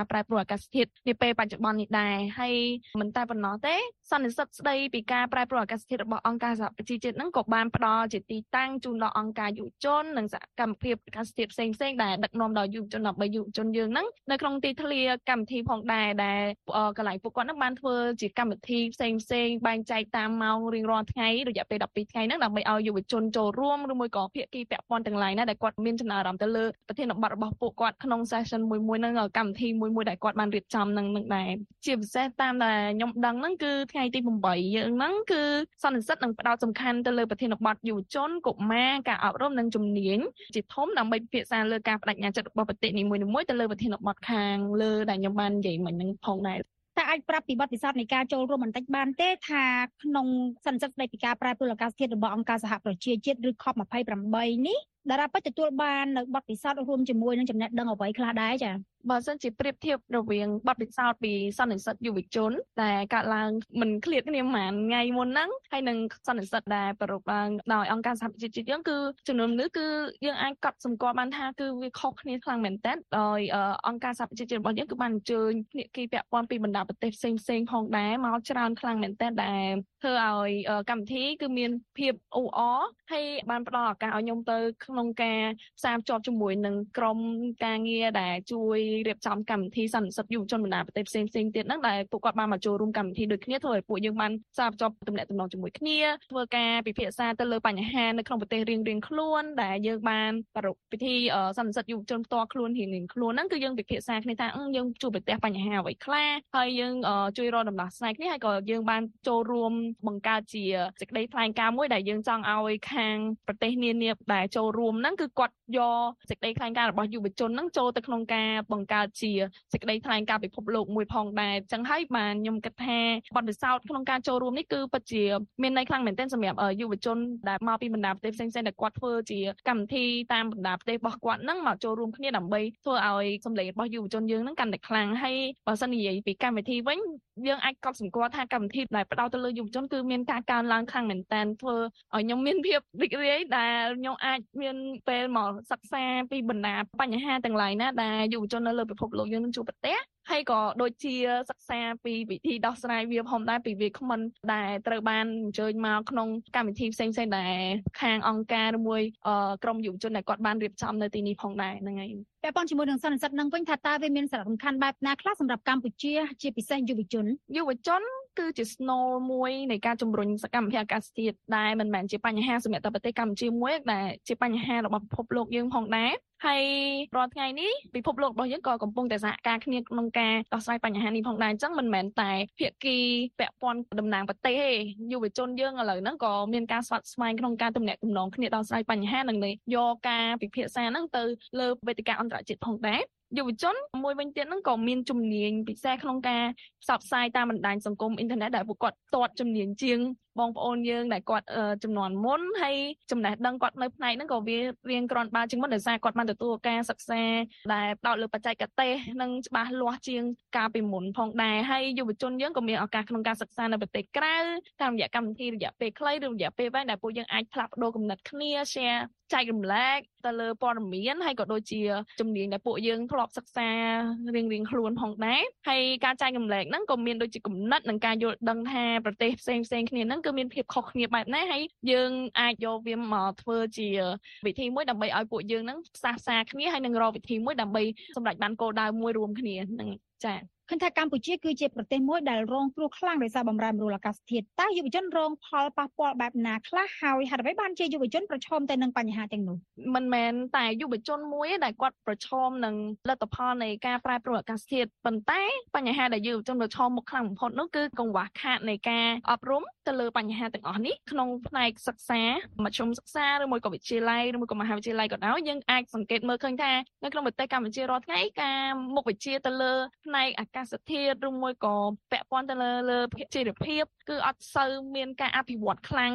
អាកាសធាតុនាពេលបច្ចុប្បន្ននេះដែរហើយមិនតែប៉ុណ្ណោះទេសន្និសីទស្ដីពីការប្រែប្រួលអាកាសធាតុរបស់អង្គការសហប្រជាជាតិហ្នឹងក៏បានផ្ដល់ជាទីតាំងជូនដល់អង្គការយុវជននិងសកម្មភាពអាកាសធាតុផ្សេងៗដែលដឹកនាំដល់យុវជនដើម្បីយុវជនយើងហ្នឹងនៅក្នុងទីធ្លាកម្មវិធីផងដែរដែលកន្លែងពួកគាត់ហ្នឹងបានធ្វើជាកម្មវិធីផ្សេងផ្សេងបែងចែកតាមម៉ោងរៀងរាល់ថ្ងៃរយៈពេលដប់ពីរថ្ងៃហ្នឹងដើម្បីឲ្យយុវជនចូលរួមឬមួយក៏ភាគីពាក់ព័ន្ធទាំងឡាយណាដែលគាត់មានចំណារអារម្មណ៍ទៅលើប្រធានបទរបស់ពួកគាត់ក្នុង session មួយមួយហ្នឹងកម្មវិធីមួយមួយដែលគាត់បានរៀបចំហ្នឹងនឹងដែរជាពិសេសតាមដែលខ្ញុំដឹងហ្នឹងគឺថ្ងៃទីeightយើងហ្នឹងគឺសន្និសីទនឹងផ្ដោតសំខាន់ទៅលើប្រធានបទយុវជនកុមារការអប់រំនិងជំនាញជាធំដើម្បីពិភាក្សាលើការបដិញ្ញាចិត្តរបស់ប្រទេសនីមួយៗទៅលើប្រធានបទខាងលើដែលខ្ញុំបាននិយាយមិញហ្នឹងផងដែរតែអាចប្រាប់ពីបទពិសោធន៍នៃការចូលរួមបន្តិចបានទេថាក្នុងសន្និសីទស្ដីពីការប្រែប្រួលអាកាសធាតុរបស់អង្គការសហប្រជាជាតិឬ COP twenty-eight នេះតារាពេជ្រទទួលបាននៅបទពិសោធន៍រួមជាមួយនឹងចំណេះដឹងអ្វីខ្លះដែរចា៎បើសិនជាប្រៀបធៀបរវាងបទពិសោធន៍ពីសន្និសីទយុវជនដែលកើតឡើងមិនឃ្លាតគ្នាប៉ុន្មានថ្ងៃមុនហ្នឹងហើយនឹងសន្និសីទដែលប្រារព្ធឡើងដោយអង្គការសហប្រជាជាតិយើងគឺចំនួននេះគឺយើងអាចកត់សម្គាល់បានថាគឺវាខុសគ្នាខ្លាំងមែនទែនដោយអង្គការសហប្រជាជាតិរបស់យើងគឺបានអញ្ជើញភាគីពាក់ព័ន្ធពីបណ្ដាប្រទេសផ្សេងផ្សេងផងដែរមកច្រើនខ្លាំងមែនទែនដែលធ្វើឲ្យកម្មវិធីគឺមានភាពអ៊ូអរហើយបានផ្ដល់ឱកាសឲ្យខ្ញុំទៅក្នុងការផ្សារភ្ជាប់ជាមួយនឹងក្រុមការងារដែលជួយរៀបចំកម្មវិធីសន្និសីទយុវជនបណ្ដាប្រទេសផ្សេងផ្សេងទៀតហ្នឹងដែលពួកគាត់បានមកចូលរួមកម្មវិធីដូចគ្នាធ្វើឲ្យពួកយើងបានផ្សារភ្ជាប់ទំនាក់ទំនងជាមួយគ្នាធ្វើការពិភាក្សាទៅលើបញ្ហានៅក្នុងប្រទេសរៀងៗខ្លួនដែលយើងបានប្រារព្ធពិធីសន្និសីទយុវជនផ្ទាល់ខ្លួនរៀងៗខ្លួនហ្នឹងគឺយើងពិភាក្សាគ្នាថាយើងជួបប្រទះបញ្ហាអ្វីខ្លះហើយយើងជួយរកដំណោះស្រាយគ្នាហើយក៏យើងបានចូលរួមបង្កើតជាសេចក្តីថ្លែងការណ៍មួយដែលយើងចង់ឲ្យខាងប្រទេសនានាដែលចូលរួមហ្នឹងគឺគាត់យកសេចក្តីថ្លែងការណ៍របស់យុវជនហ្នឹងចូលទៅក្នុងការបង្កើតជាសេចក្តីថ្លែងការណ៍ពិភពលោកមួយផងដែរអញ្ចឹងហើយបានខ្ញុំគិតថាបទពិសោធន៍ក្នុងការចូលរួមនេះគឺពិតជាមានន័យខ្លាំងមែនទែនសម្រាប់យុវជនដែលមកពីបណ្ដាប្រទេសផ្សេងៗដែលគាត់ធ្វើជាកម្មវិធីតាមបណ្ដាប្រទេសរបស់គាត់ហ្នឹងមកចូលរួមគ្នាដើម្បីធ្វើឲ្យសម្លេងរបស់យុវជនយើងហ្នឹងកាន់តែខ្លាំងហើយបើសិននិយាយពីកម្មវិធីវិញយើងអាចកត់សម្គាល់ថាកម្មវិធីដែលផ្ដោតទៅលើយុវជនគឺមានការកើនឡើងខ្លាំងមែនទែនធ្វើឲ្យខ្ញុំមានភាពរីករាយដែលខ្ញុំអាចមានពេលមកសិក្សាពីបណ្ដាបញ្ហាទាំងឡាយណាដែលយុវជននៅលើពិភពលោកយើងនឹងជួបប្រទះហើយក៏ដូចជាសិក្សាពីវិធីដោះស្រាយវាផងដែរពីវាគ្មិនដែលត្រូវបានអញ្ជើញមកក្នុងកម្មវិធីផ្សេងៗដែលខាងអង្គការឬមួយក្រុមយុវជនដែលគាត់បានរៀបចំនៅទីនេះផងដែរហ្នឹងហើយពាក់ព័ន្ធជាមួយនឹងសន្និសីទនឹងវិញថាតើវាមានសារៈសំខាន់បែបណាខ្លះសម្រាប់កម្ពុជាជាពិសេសយុវជនយុវជនគឺជាស្នូលមួយនៃការជំរុញសកម្មភាពអាកាសធាតុដែលមិនមែនជាបញ្ហាសម្រាប់តែប្រទេសកម្ពុជាមួយដែលជាបញ្ហារបស់ពិភពលោកយើងផងដែរហើយរាល់ថ្ងៃនេះពិភពលោករបស់យើងក៏កំពុងតែសហការគ្នាក្នុងការដោះស្រាយបញ្ហានេះផងដែរអញ្ចឹងមិនមែនតែភាគីពាក់ព័ន្ធតំណាងប្រទេសទេយុវជនយើងឥឡូវហ្នឹងក៏មានការស្វាត់ស្វែងក្នុងការទំនាក់ទំនងគ្នាដោះស្រាយបញ្ហានឹងយកការពិភាក្សាហ្នឹងទៅលើវេទិកាអន្តរជាតិផងដែរយុវជនមួយវិញទៀតហ្នឹងក៏មានជំនាញពិសេសក្នុងការផ្សព្វផ្សាយតាមបណ្ដាញសង្គមអ៊ីនធឺណិតដែលពួកគាត់ទាត់ជំនាញជាងបងប្អូនយើងដែលគាត់ចំនួនមុនហើយចំណេះដឹងគាត់នៅផ្នែកហ្នឹងក៏វារៀងក្រាន់បើជាងមុនដោយសារគាត់បានទទួលការសិក្សាដែលផ្ដោតលើបច្ចេកទេសនិងច្បាស់លាស់ជាងកាលពីមុនផងដែរហើយយុវជនយើងក៏មានឱកាសក្នុងការសិក្សានៅប្រទេសក្រៅតាមរយៈកម្មវិធីរយៈពេលខ្លីឬរយៈពេលវែងដែលពួកយើងអាចផ្លាស់ប្ដូរគំនិតគ្នា share ចែករំលែកទៅលើព័ត៌មានហើយក៏ដូចជាជំនាញដែលពួកយើងធ្លាប់សិក្សារៀងៗខ្លួនផងដែរហើយការចែករំលែកហ្នឹងក៏មានដូចជាគំនិតនិងការយល់ដឹងថាប្រទេសផ្សេងផ្សេងគ្នាហ្នឹងគឺមានភាពខុសគ្នាបែបណាហើយយើងអាចយកវាមកធ្វើជាវិធីមួយដើម្បីឲ្យពួកយើងហ្នឹងផ្សះផ្សាគ្នាហើយនឹងរកវិធីមួយដើម្បីសម្រេចបានគោលដៅមួយរួមគ្នាហ្នឹងចា៎ឃើញថាកម្ពុជាគឺជាប្រទេសមួយដែលរងគ្រោះខ្លាំងដោយសារបម្រែបម្រួលអាកាសធាតុតើយុវជនរងផលប៉ះពាល់បែបណាខ្លះហើយហេតុអ្វីបានជាយុវជនប្រឈមទៅនឹងបញ្ហាទាំងនោះមិនមែនតែយុវជនមួយទេដែលគាត់ប្រឈមនឹងលទ្ធផលនៃការប្រែប្រួលអាកាសធាតុប៉ុន្តែបញ្ហាដែលយុវជនប្រឈមមុខខ្លាំងបំផុតនោះគឺកង្វះខាតនៃការអប់រំទៅលើបញ្ហាទាំងអស់នេះក្នុងផ្នែកសិក្សាមធ្យមសិក្សាឬមួយក៏វិទ្យាល័យឬមួយក៏មហាវិទ្យាល័យក៏ដោយយើងអាចសង្កេតមើលឃើញថានៅក្នុងប្រទេសកម្ពុជារាល់ថ្ងៃការមុខវិជ្ជាទៅលើផ្នែកអាកាសធាតុឬមួយក៏ពាក់ព័ន្ធទៅលើលើជីវភាពគឺអត់សូវមានការអភិវឌ្ឍខ្លាំងទេ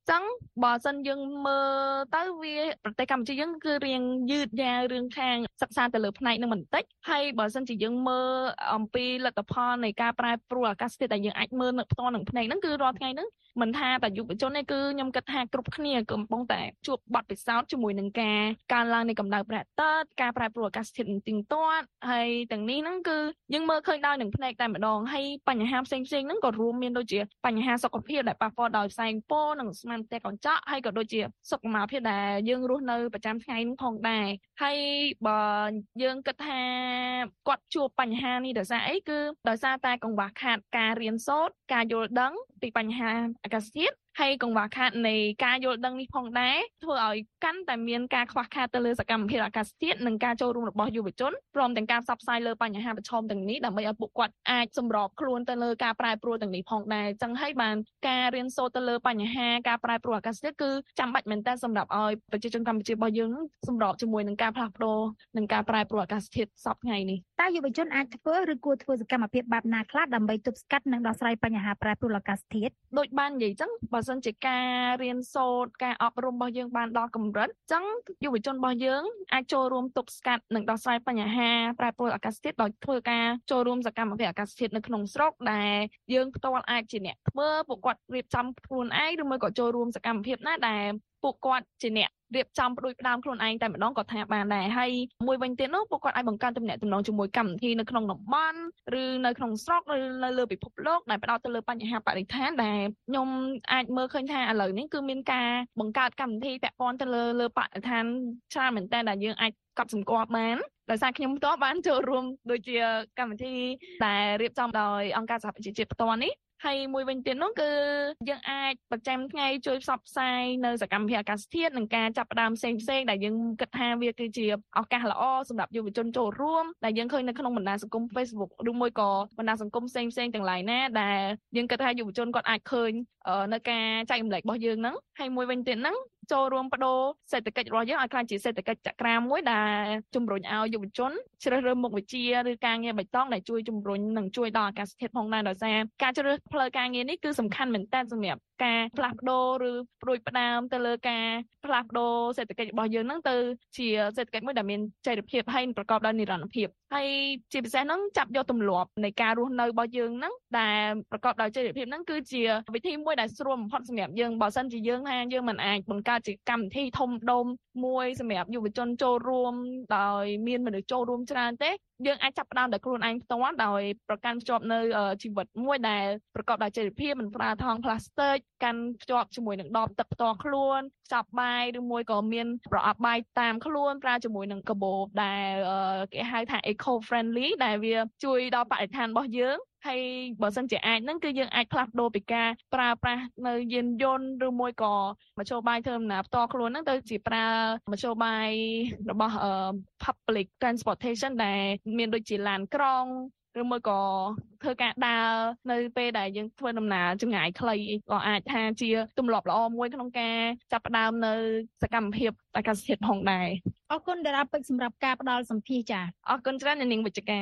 ចឹងបើសិនយើងមើលទៅវាប្រទេសកម្ពុជាយើងគឺរៀងយឺតយ៉ាវរឿងខាងសិក្សាទៅលើផ្នែកនឹងបន្តិចហើយបើសិនជាយើងមើលអំពីលទ្ធផលនៃការប្រែប្រួលអាកាសធាតុដែលយើងអាចមើលនៅផ្ទាល់នឹងផ្នែកហ្នឹងគឺរាល់ថ្ងៃហ្នឹងមិនថាតែយុវជនទេគឺខ្ញុំគិតថាគ្រប់គ្នាកំពុងតែជួបបទពិសោធន៍ជាមួយនឹងការកើនឡើងនៃកម្ដៅព្រះអាទិត្យការប្រែប្រួលអាកាសធាតុទៀងទាត់ហើយទាំងនេះហ្នឹងគឺយើងមើលឃើញដោយនឹងផ្នែកតែម្ដងហើយបញ្ហាផ្សេងៗហ្នឹងក៏រួមមានដូចជាបញ្ហាសុខភាពដែលប៉ះពាល់ដោយផ្សែងពុលនិងស្នាមផ្ទះកញ្ចក់ហើយក៏ដូចជាសុខភាពដែលយើងរស់នៅប្រចាំថ្ងៃហ្នឹងផងដែរហើយបើយើងគិតថាគាត់ជួបបញ្ហានេះដោយសារអីគឺដោយសារតែកង្វះខាតការរៀនសូត្រការយល់ដឹងពីបញ្ហាអាកាសធាតុហើយកង្វះខាតនៃការយល់ដឹងនេះផងដែរធ្វើឲ្យកាន់តែមានការខ្វះខាតទៅលើសកម្មភាពអាកាសធាតុនិងការចូលរួមរបស់យុវជនព្រមទាំងការផ្សព្វផ្សាយលើបញ្ហាប្រឈមទាំងនេះដើម្បីឲ្យពួកគាត់អាចសម្របខ្លួនទៅលើការប្រែប្រួលទាំងនេះផងដែរចឹងហើយបានការរៀនសូត្រទៅលើបញ្ហាការប្រែប្រួលអាកាសធាតុគឺចាំបាច់មែនតើសម្រាប់ឲ្យប្រជាជនកម្ពុជារបស់យើងសម្របជាមួយនឹងការផ្លាស់ប្ដូរនិងការប្រែប្រួលអាកាសធាតុសពថ្ងៃនេះតើយុវជនអាចធ្វើឬគួរធ្វើសកម្មភាពបែបណាខ្លះដើម្បីទប់ស្កាត់និងដោះស្រាយបញ្ហាប្រែប្រួលអាកាសធាតុដូចបាននិយាយចឹងបើសិនជាការរៀនសូត្រការអប់រំរបស់យើងបានដល់កម្រិតចឹងយុវជនរបស់យើងអាចចូលរួមទប់ស្កាត់និងដោះស្រាយបញ្ហាប្រែប្រួលអាកាសធាតុដោយធ្វើការចូលរួមសកម្មភាពអាកាសធាតុនៅក្នុងស្រុកដែលយើងផ្ទាល់អាចជាអ្នកធ្វើពួកគាត់រៀបចំខ្លួនឯងឬមួយក៏ចូលរួមសកម្មភាពណាដែលពួកគាត់ជាអ្នករៀបចំផ្ដួចផ្ដើមខ្លួនឯងតែម្ដងក៏ថាបានដែរហើយមួយវិញទៀតនោះពួកគាត់អាចបង្កើនទំនាក់ទំនងជាមួយកម្មវិធីនៅក្នុងតំបន់ឬនៅក្នុងស្រុកឬនៅលើពិភពលោកដែលផ្ដោតទៅលើបញ្ហាបរិស្ថានដែលខ្ញុំអាចមើលឃើញថាឥឡូវនេះគឺមានការបង្កើតកម្មវិធីពាក់ព័ន្ធទៅលើលើបរិស្ថានច្រើនមែនតើដែលយើងអាចកត់សម្គាល់បានដោយសារខ្ញុំផ្ទាល់បានចូលរួមដូចជាកម្មវិធីដែលរៀបចំដោយអង្គការសហប្រជាជាតិផ្ទាល់នេះហើយមួយវិញទៀតនោះគឺយើងអាចប្រចាំថ្ងៃជួយផ្សព្វផ្សាយនៅសកម្មភាពអាកាសធាតុនិងការចាប់ផ្ដើមផ្សេងផ្សេងដែលយើងគិតថាវាគឺជាឱកាសល្អសម្រាប់យុវជនចូលរួមដែលយើងឃើញនៅក្នុងបណ្ដាញសង្គម Facebook ឬមួយក៏បណ្ដាញសង្គមផ្សេងផ្សេងទាំងឡាយណាដែលយើងគិតថាយុវជនគាត់អាចឃើញនៅការចែករំលែករបស់យើងហ្នឹងហើយមួយវិញទៀតហ្នឹងចូលរួមបដូរសេដ្ឋកិច្ចរបស់យើងឲ្យក្លាយជាសេដ្ឋកិច្ចចក្រាមួយដែលជំរុញឲ្យយុវជនជ្រើសរើសមុខវិជ្ជាឬការងារបៃតងដែលជួយជំរុញនិងជួយដល់អាកាសធាតុផងដែរដោយសារការជ្រើសរើសផ្លូវការងារនេះគឺសំខាន់មែនតើសម្រាប់ការផ្លាស់ប្ដូរឬប្រួយផ្ដើមទៅលើការផ្លាស់ប្ដូរសេដ្ឋកិច្ចរបស់យើងហ្នឹងទៅជាសេដ្ឋកិច្ចមួយដែលមានចីរភាពហើយប្រកបដោយនិរន្តរភាពហើយជាពិសេសហ្នឹងចាប់យកទម្លាប់នៃការរស់នៅរបស់យើងហ្នឹងដែលប្រកបដោយចីរភាពហ្នឹងគឺជាវិធីមួយដែលស្រួលបំផុតសម្រាប់យើងបើសិនជាយើងថាយើងមិនអាចបង្កើតជាកម្មវិធីធំដុំមួយសម្រាប់យុវជនចូលរួមដោយមានមនុស្សចូលរួមច្រើនទេយើងអាចចាប់ផ្ដើមដោយខ្លួនឯងផ្ទាល់ដោយប្រកាន់ភ្ជាប់នៅជីវិតមួយដែលប្រកបដោយចីរភាពមិនប្រើថង់ប្លាស្ទិកកាន់ភ្ជាប់ជាមួយនឹងដបទឹកផ្ទាល់ខ្លួនខ្ចប់បាយឬមួយក៏មានប្រអប់បាយតាមខ្លួនប្រើជាមួយនឹងកាបូបដែលគេហៅថា eco friendly ដែលវាជួយដល់បរិស្ថានរបស់យើងហើយបើសិនជាអាចហ្នឹងគឺយើងអាចផ្លាស់ប្ដូរពីការប្រើប្រាស់នៅយានយន្តឬមួយក៏មធ្យោបាយធ្វើដំណើរផ្ទាល់ខ្លួនហ្នឹងទៅជាប្រើមធ្យោបាយរបស់ public transportation ដែលមានដូចជាឡានក្រុងឬមួយក៏ធ្វើការដើរនៅពេលដែលយើងធ្វើដំណើរចម្ងាយខ្លីក៏អាចថាជាទម្លាប់ល្អមួយក្នុងការចាប់ផ្ដើមនៅសកម្មភាពអាកាសធាតុផងដែរអរគុណតារាពេជ្រសម្រាប់ការផ្ដល់សម្ភារចា៎អរគុណច្រើននាងវិជ្ជការ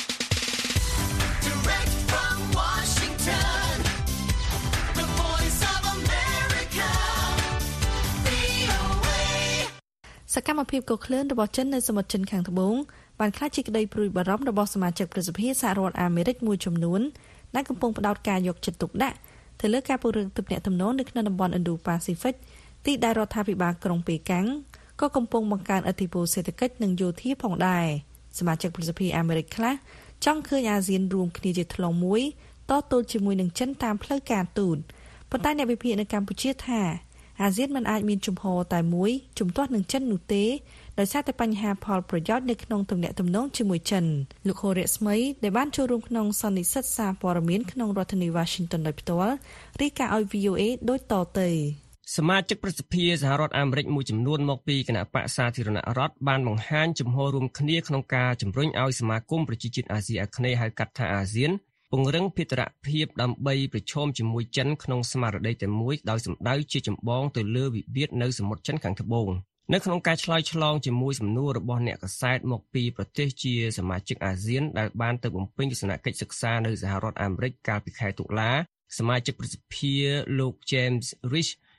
Washington, the voice of America, វី អូ เอ សកម្មភាពកក្លឿនរបស់ចិននៅសមុទ្រចិនខាងត្បូងបានក្លាយជាក្តីព្រួយបារម្ភរបស់សមាជិកប្រសិទ្ធិសហរដ្ឋអាមេរិកមួយចំនួនដែលកំពុងផ្ដោតការយកចិត្តទុកដាក់ទៅលើការពង្រឹងទំនាក់ទំនងនៅក្នុងតំបន់ Indo-Pacific ទីដែលរដ្ឋាភិបាលក្រុងប៉េកាំងក៏កំពុងបង្កើនឥទ្ធិពលសេដ្ឋកិច្ចនិងយោធាផងដែរសមាជិកប្រសិទ្ធិអាមេរិកខ្លះចង់ឃើញអាស៊ានរួមគ្នាជាថ្លុងមួយតទល់ជាមួយនឹងចិនតាមផ្លូវការទូតប៉ុន្តែអ្នកវិភាគនៅកម្ពុជាថាអាស៊ានមិនអាចមានជំហរតែមួយជំទាស់នឹងចិននោះទេដោយសារតែបញ្ហាផលប្រយោជន៍នៅក្នុងទំនាក់ទំនងជាមួយចិនលោកហូរៈស្មីដែលបានចូលរួមក្នុងសន្និសីទសារព័ត៌មានក្នុងរដ្ឋធានី Washington ដោយផ្ទាល់រាយការណ៍ឲ្យ វី អូ เอ ដូចតទៅសមាជិកប្រសិទ្ធិសហរដ្ឋអាមេរិកមួយចំនួនមកពីគណៈបកសាធារណរដ្ឋបានបង្ហាញជំហររួមគ្នាក្នុងការជំរុញឲ្យសមាគមប្រជាជាតិអាស៊ីអាគ្នេយ៍ហៅកាត់ថាអាស៊ានពង្រឹងភេរភាពដើម្បីប្រឈមជាមួយចិនក្នុងស្មារតីតែមួយដោយសម្ដៅជាចម្បងទៅលើវិវាទនៅសមុទ្រចិនខាងត្បូងនៅក្នុងការឆ្លើយឆ្លងជាមួយសំណួររបស់អ្នកកាសែតមកពីប្រទេសជាសមាជិកអាស៊ានដែលបានទៅបំពេញទស្សនកិច្ចសិក្សានៅសហរដ្ឋអាមេរិកកាលពីខែតុលាសមាជិកប្រសិទ្ធិលោក James Rich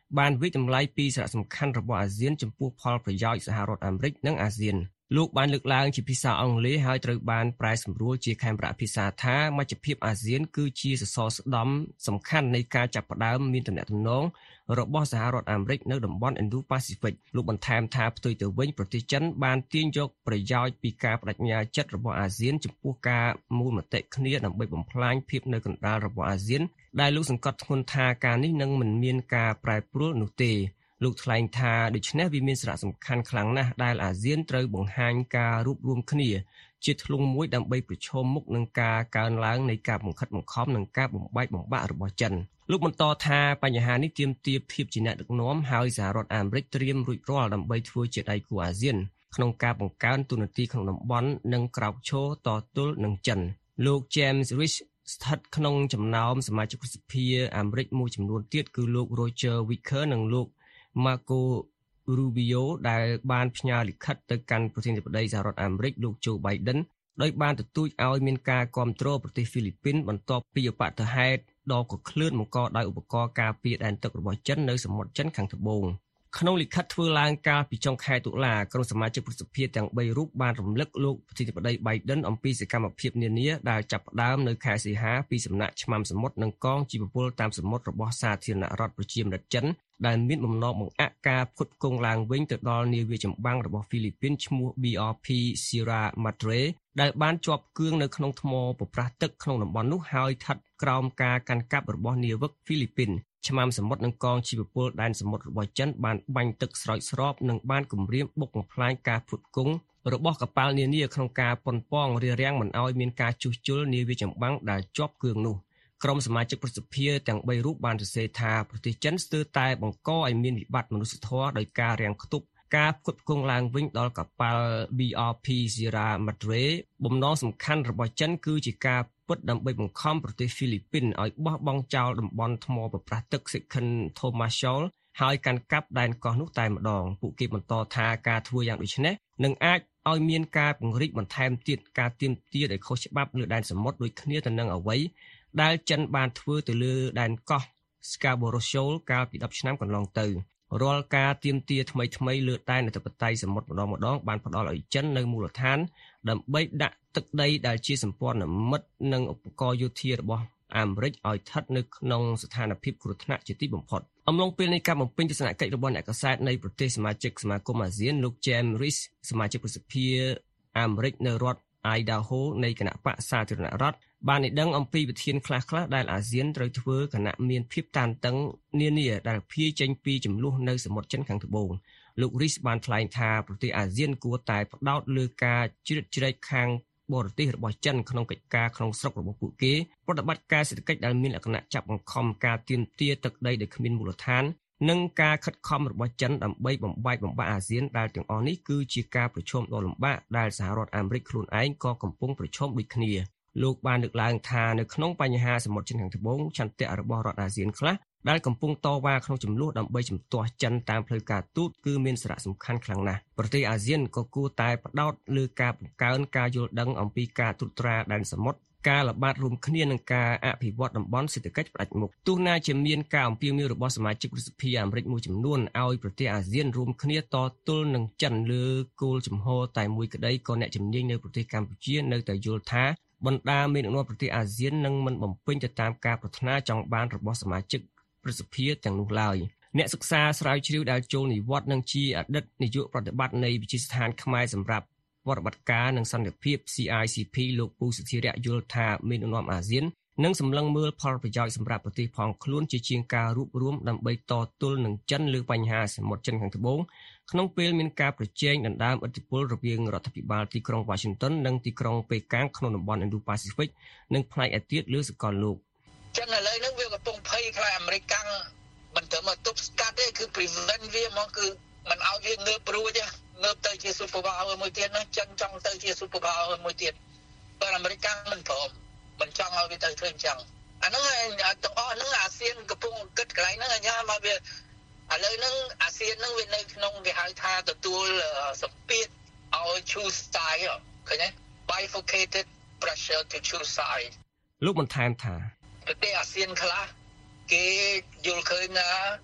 បានវិចម្លាយពីសារៈសំខាន់របស់អាស៊ានចំពោះផលប្រយោជន៍សហរដ្ឋអាមេរិកនិងអាស៊ានលោកបានលើកឡើងជាភាសាអង់គ្លេសហើយត្រូវបានប្រែសម្រួលជាខេមរៈភាសាថាមជ្ឈភាពអាស៊ានគឺជាសសរស្តម្ភសំខាន់នៃការចាប់ផ្ដើមមានទំនាក់ទំនងរបស់សហរដ្ឋអាមេរិកនៅតំបន់ Indo-Pacific លោកបន្ថែមថាផ្ទុយទៅវិញប្រទេសចិនបានទាញយកប្រយោជន៍ពីការបដិញ្ញាចិត្តរបស់អាស៊ានចំពោះការមូលមតិគ្នាដើម្បីបំផ្លាញភាពនៅកណ្ដាលរបស់អាស៊ានដែលលោកសង្កត់ធ្ងន់ថាការនេះនឹងមិនមានការប្រែប្រួលនោះទេលោកថ្លែងថាដូច្នេះវាមានសារៈសំខាន់ខ្លាំងណាស់ដែលអាស៊ានត្រូវបង្ហាញការរួបរวมគ្នាជាធ្លុងមួយដើម្បីប្រឈមមុខនឹងការកើនឡើងនៃការបង្ខិតបង្ខំនិងការបំបែកបំបាក់របស់ចិនលោកបន្តថាបញ្ហានេះទាមទារភាពជាអ្នកដឹកនាំហើយសហរដ្ឋអាមេរិកត្រៀមរួចរាល់ដើម្បីធ្វើជាដៃគូអាស៊ានក្នុងការបង្កើនទូនាទីក្នុងតំបន់និងក្រោកឈរតទល់នឹងចិនលោក James Rich ស្ថិតក្នុងចំណោមសមាជិកសភាអាមេរិកមួយចំនួនទៀតគឺលោក Roger Wicker និងលោក Marco Rubio ដែលបានផ្ញើលិខិតទៅកាន់ប្រធានាធិបតីសហរដ្ឋអាមេរិកលោក Joe Biden ដោយបានទទូចឲ្យមានការគាំទ្រប្រទេសហ្វីលីពីនបន្ទាប់ពីឧបទ្ទហេតុដ៏កក្លឿនបង្កដោយឧបករណ៍ការពារដែនទឹករបស់ចិននៅសមុទ្រចិនខាងត្បូងក្នុងលិខិតធ្វើឡើងកាលពីចុងខែតុលាក្រុមសមាជិកព្រឹទ្ធសភាទាំងបីរូបបានរំលឹកលោកប្រធានាធិបតី Biden អំពីសកម្មភាពនានាដែលចាប់ផ្ដើមនៅខែសីហាពីសំណាក់ឆ្មាំសមុទ្រនិងកងជីវពលតាមសមុទ្ររបស់សាធារណរដ្ឋប្រជាមានិតចិនដែលមានបំណងបង្អាក់ការផ្គត់ផ្គង់ឡើងវិញទៅដល់នាវាចម្បាំងរបស់ហ្វីលីពីនឈ្មោះ ប៊ី អារ พี Sierra Madre ដែលបានជាប់គឿងនៅក្នុងថ្មប្រប្រាស់ទឹកក្នុងតំបន់នោះហើយស្ថិតក្រោមការកាន់កាប់របស់នាវិកហ្វីលីពីនឆ្មាំសមុទ្រនិងកងជីវពលដែនសមុទ្ររបស់ចិនបានបាញ់ទឹកស្រោចស្រពនិងបានគំរាមបុកបំផ្លាញការផ្គត់ផ្គង់របស់កប៉ាល់នានាក្នុងការប៉ុនប៉ងរារាំងមិនឲ្យមានការជួសជុលនាវាចម្បាំងដែលជាប់គឿងនោះក្រុមសមាជិកព្រឹទ្ធសភាទាំងបីរូបបានសរសេរថាប្រទេសចិនស្ទើរតែបង្កឲ្យមានវិបត្តិមនុស្សធម៌ដោយការរាំងខ្ទប់ការផ្គត់ផ្គង់ឡើងវិញដល់កប៉ាល់ ប៊ី អារ พี Sierra Madre បំណងសំខាន់របស់ចិនគឺជាការពិតដើម្បីបង្ខំប្រទេសហ្វីលីពីនឲ្យបោះបង់ចោលតំបន់ថ្មប្រប្រាស់ទឹក Second Thomas Shoal ហើយកាន់កាប់ដែនកោះនោះតែម្ដងពួកគេបន្តថាការធ្វើយ៉ាងដូចនេះនឹងអាចឲ្យមានការពង្រីកបន្ថែមទៀតការទាមទារដោយខុសច្បាប់លើដែនសមុទ្រដូចគ្នាទៅនឹងអ្វីដែលចិនបានធ្វើទៅលើដែនកោះ Scarborough Shoal កាលពីដប់ឆ្នាំកន្លងទៅរាល់ការទាមទារថ្មីថ្មីលើដែនអធិបតេយ្យសមុទ្រម្ដងម្ដងបានផ្ដល់ឲ្យចិននៅមូលដ្ឋានដើម្បីដាក់ទឹកដីដែលជាសម្ព័ន្ធមិត្តនិងឧបករណ៍យោធារបស់អាមេរិកឲ្យស្ថិតនៅក្នុងស្ថានភាពគ្រោះថ្នាក់ជាទីបំផុតអំឡុងពេលនៃការបំពេញទស្សនកិច្ចរបស់អ្នកកាសែតនៃប្រទេសសមាជិកសមាគមអាស៊ានលោក James Rich សមាជិកប្រសិទ្ធិអាមេរិកនៅរដ្ឋ Idaho នៃគណៈបកសាធារណរដ្ឋបានឲ្យដឹងអំពីវិធានខ្លះៗដែលអាស៊ានត្រូវធ្វើគណៈមានភាពតានតឹងនានាដែលភាយចេញពីចំនួននៅសមុទ្រចិនខាងត្បូងលោក Rich បានថ្លែងថាប្រទេសអាស៊ានគួរតែផ្ដោតលើការជ្រៀតជ្រែកខាងបរទេសរបស់ចិនក្នុងកិច្ចការក្នុងស្រុករបស់ពួកគេប្រតិបត្តិការសេដ្ឋកិច្ចដែលមានលក្ខណៈចាប់បង្ខំការទាមទារទឹកដីដែលគ្មានមូលដ្ឋាននិងការខិតខំរបស់ចិនដើម្បីបំបែកបំបាក់អាស៊ានដែលទាំងអស់នេះគឺជាការប្រឈមដ៏លំបាកដែលសហរដ្ឋអាមេរិកខ្លួនឯងក៏កំពុងប្រឈមដូចគ្នាលោកបានលើកឡើងថានៅក្នុងបញ្ហាសមុទ្រចិនខាងត្បូងឆន្ទៈរបស់រដ្ឋអាស៊ានខ្លះដែលកំពុងតវ៉ាក្នុងចំនួនដើម្បីជំទាស់ចិនតាមផ្លូវការទូតគឺមានសារៈសំខាន់ខ្លាំងណាស់ប្រទេសអាស៊ានក៏គួរតែផ្ដោតលើការបង្កើនការយល់ដឹងអំពីការត្រួតត្រាដែនសមុទ្រការល្បាតរួមគ្នានឹងការអភិវឌ្ឍតំបន់សេដ្ឋកិច្ចផ្ដាច់មុខទោះណាជាមានការអំពាវនាវរបស់សមាជិកព្រឹទ្ធសភាអាមេរិកមួយចំនួនឲ្យប្រទេសអាស៊ានរួមគ្នាតទល់នឹងចិនលើគោលជំហរតែមួយក្តីក៏អ្នកជំនាញនៅប្រទេសកម្ពុជានៅតែយល់ថាបណ្ដាមេដឹកនាំប្រទេសអាស៊ាននឹងមិនបំពេញទៅតាមការប្រាថ្នាចង់បានរបស់សមាជិកព្រឹទ្ធសភាទាំងនោះឡើយអ្នកសិក្សាស្រាវជ្រាវដែលចូលនិវត្តន៍និងជាអតីតនាយកប្រតិបត្តិនៃវិទ្យាស្ថានខ្មែរសម្រាប់វត្តបត្តិការនិងសន្តិភាព ซี ไอ ซี พี លោកពូសុធារៈយល់ថាមេដឹកនាំអាស៊ាននឹងសម្លឹងមើលផលប្រយោជន៍សម្រាប់ប្រទេសផងខ្លួនជាជាងការរួបរวมដើម្បីតទល់នឹងចិនលើបញ្ហាសមុទ្រចិនខាងត្បូងក្នុងពេលមានការប្រជែងដណ្ដើមឥទ្ធិពលរវាងរដ្ឋាភិបាលទីក្រុង Washington និងទីក្រុងប៉េកាំងក្នុងតំបន់ Indo-Pacific និងផ្នែកឯទៀតលើសកលលោកចិនឥឡូវហ្នឹងវាកំពុងភ័យខ្លាចអាមេរិកកាំងមិនត្រឹមតែទប់ស្កាត់ទេគឺ prevent វាហ្មងគឺមិនឲ្យវាងើបរួចទេងើបទៅជា super power មួយទៀតណាចិនចង់ទៅជា super power មួយទៀតបើអាមេរិកកាំងមិនព្រមមិនចង់ឲ្យវាទៅធ្វើអញ្ចឹងអាហ្នឹងទាំងអស់ហ្នឹងអាស៊ានកំពុងគិតកន្លែងហ្នឹងអញ្ញាមកវាឥឡូវហ្នឹងអាស៊ានហ្នឹងវានៅក្នុងគេហៅថាទទួលសម្ពាធឲ្យ choose side ឃើញទេ bifurcated pressure to choose side លោកបន្ថែមថាប្រទេសអាស៊ានខ្លះគេយល់ឃើញថាស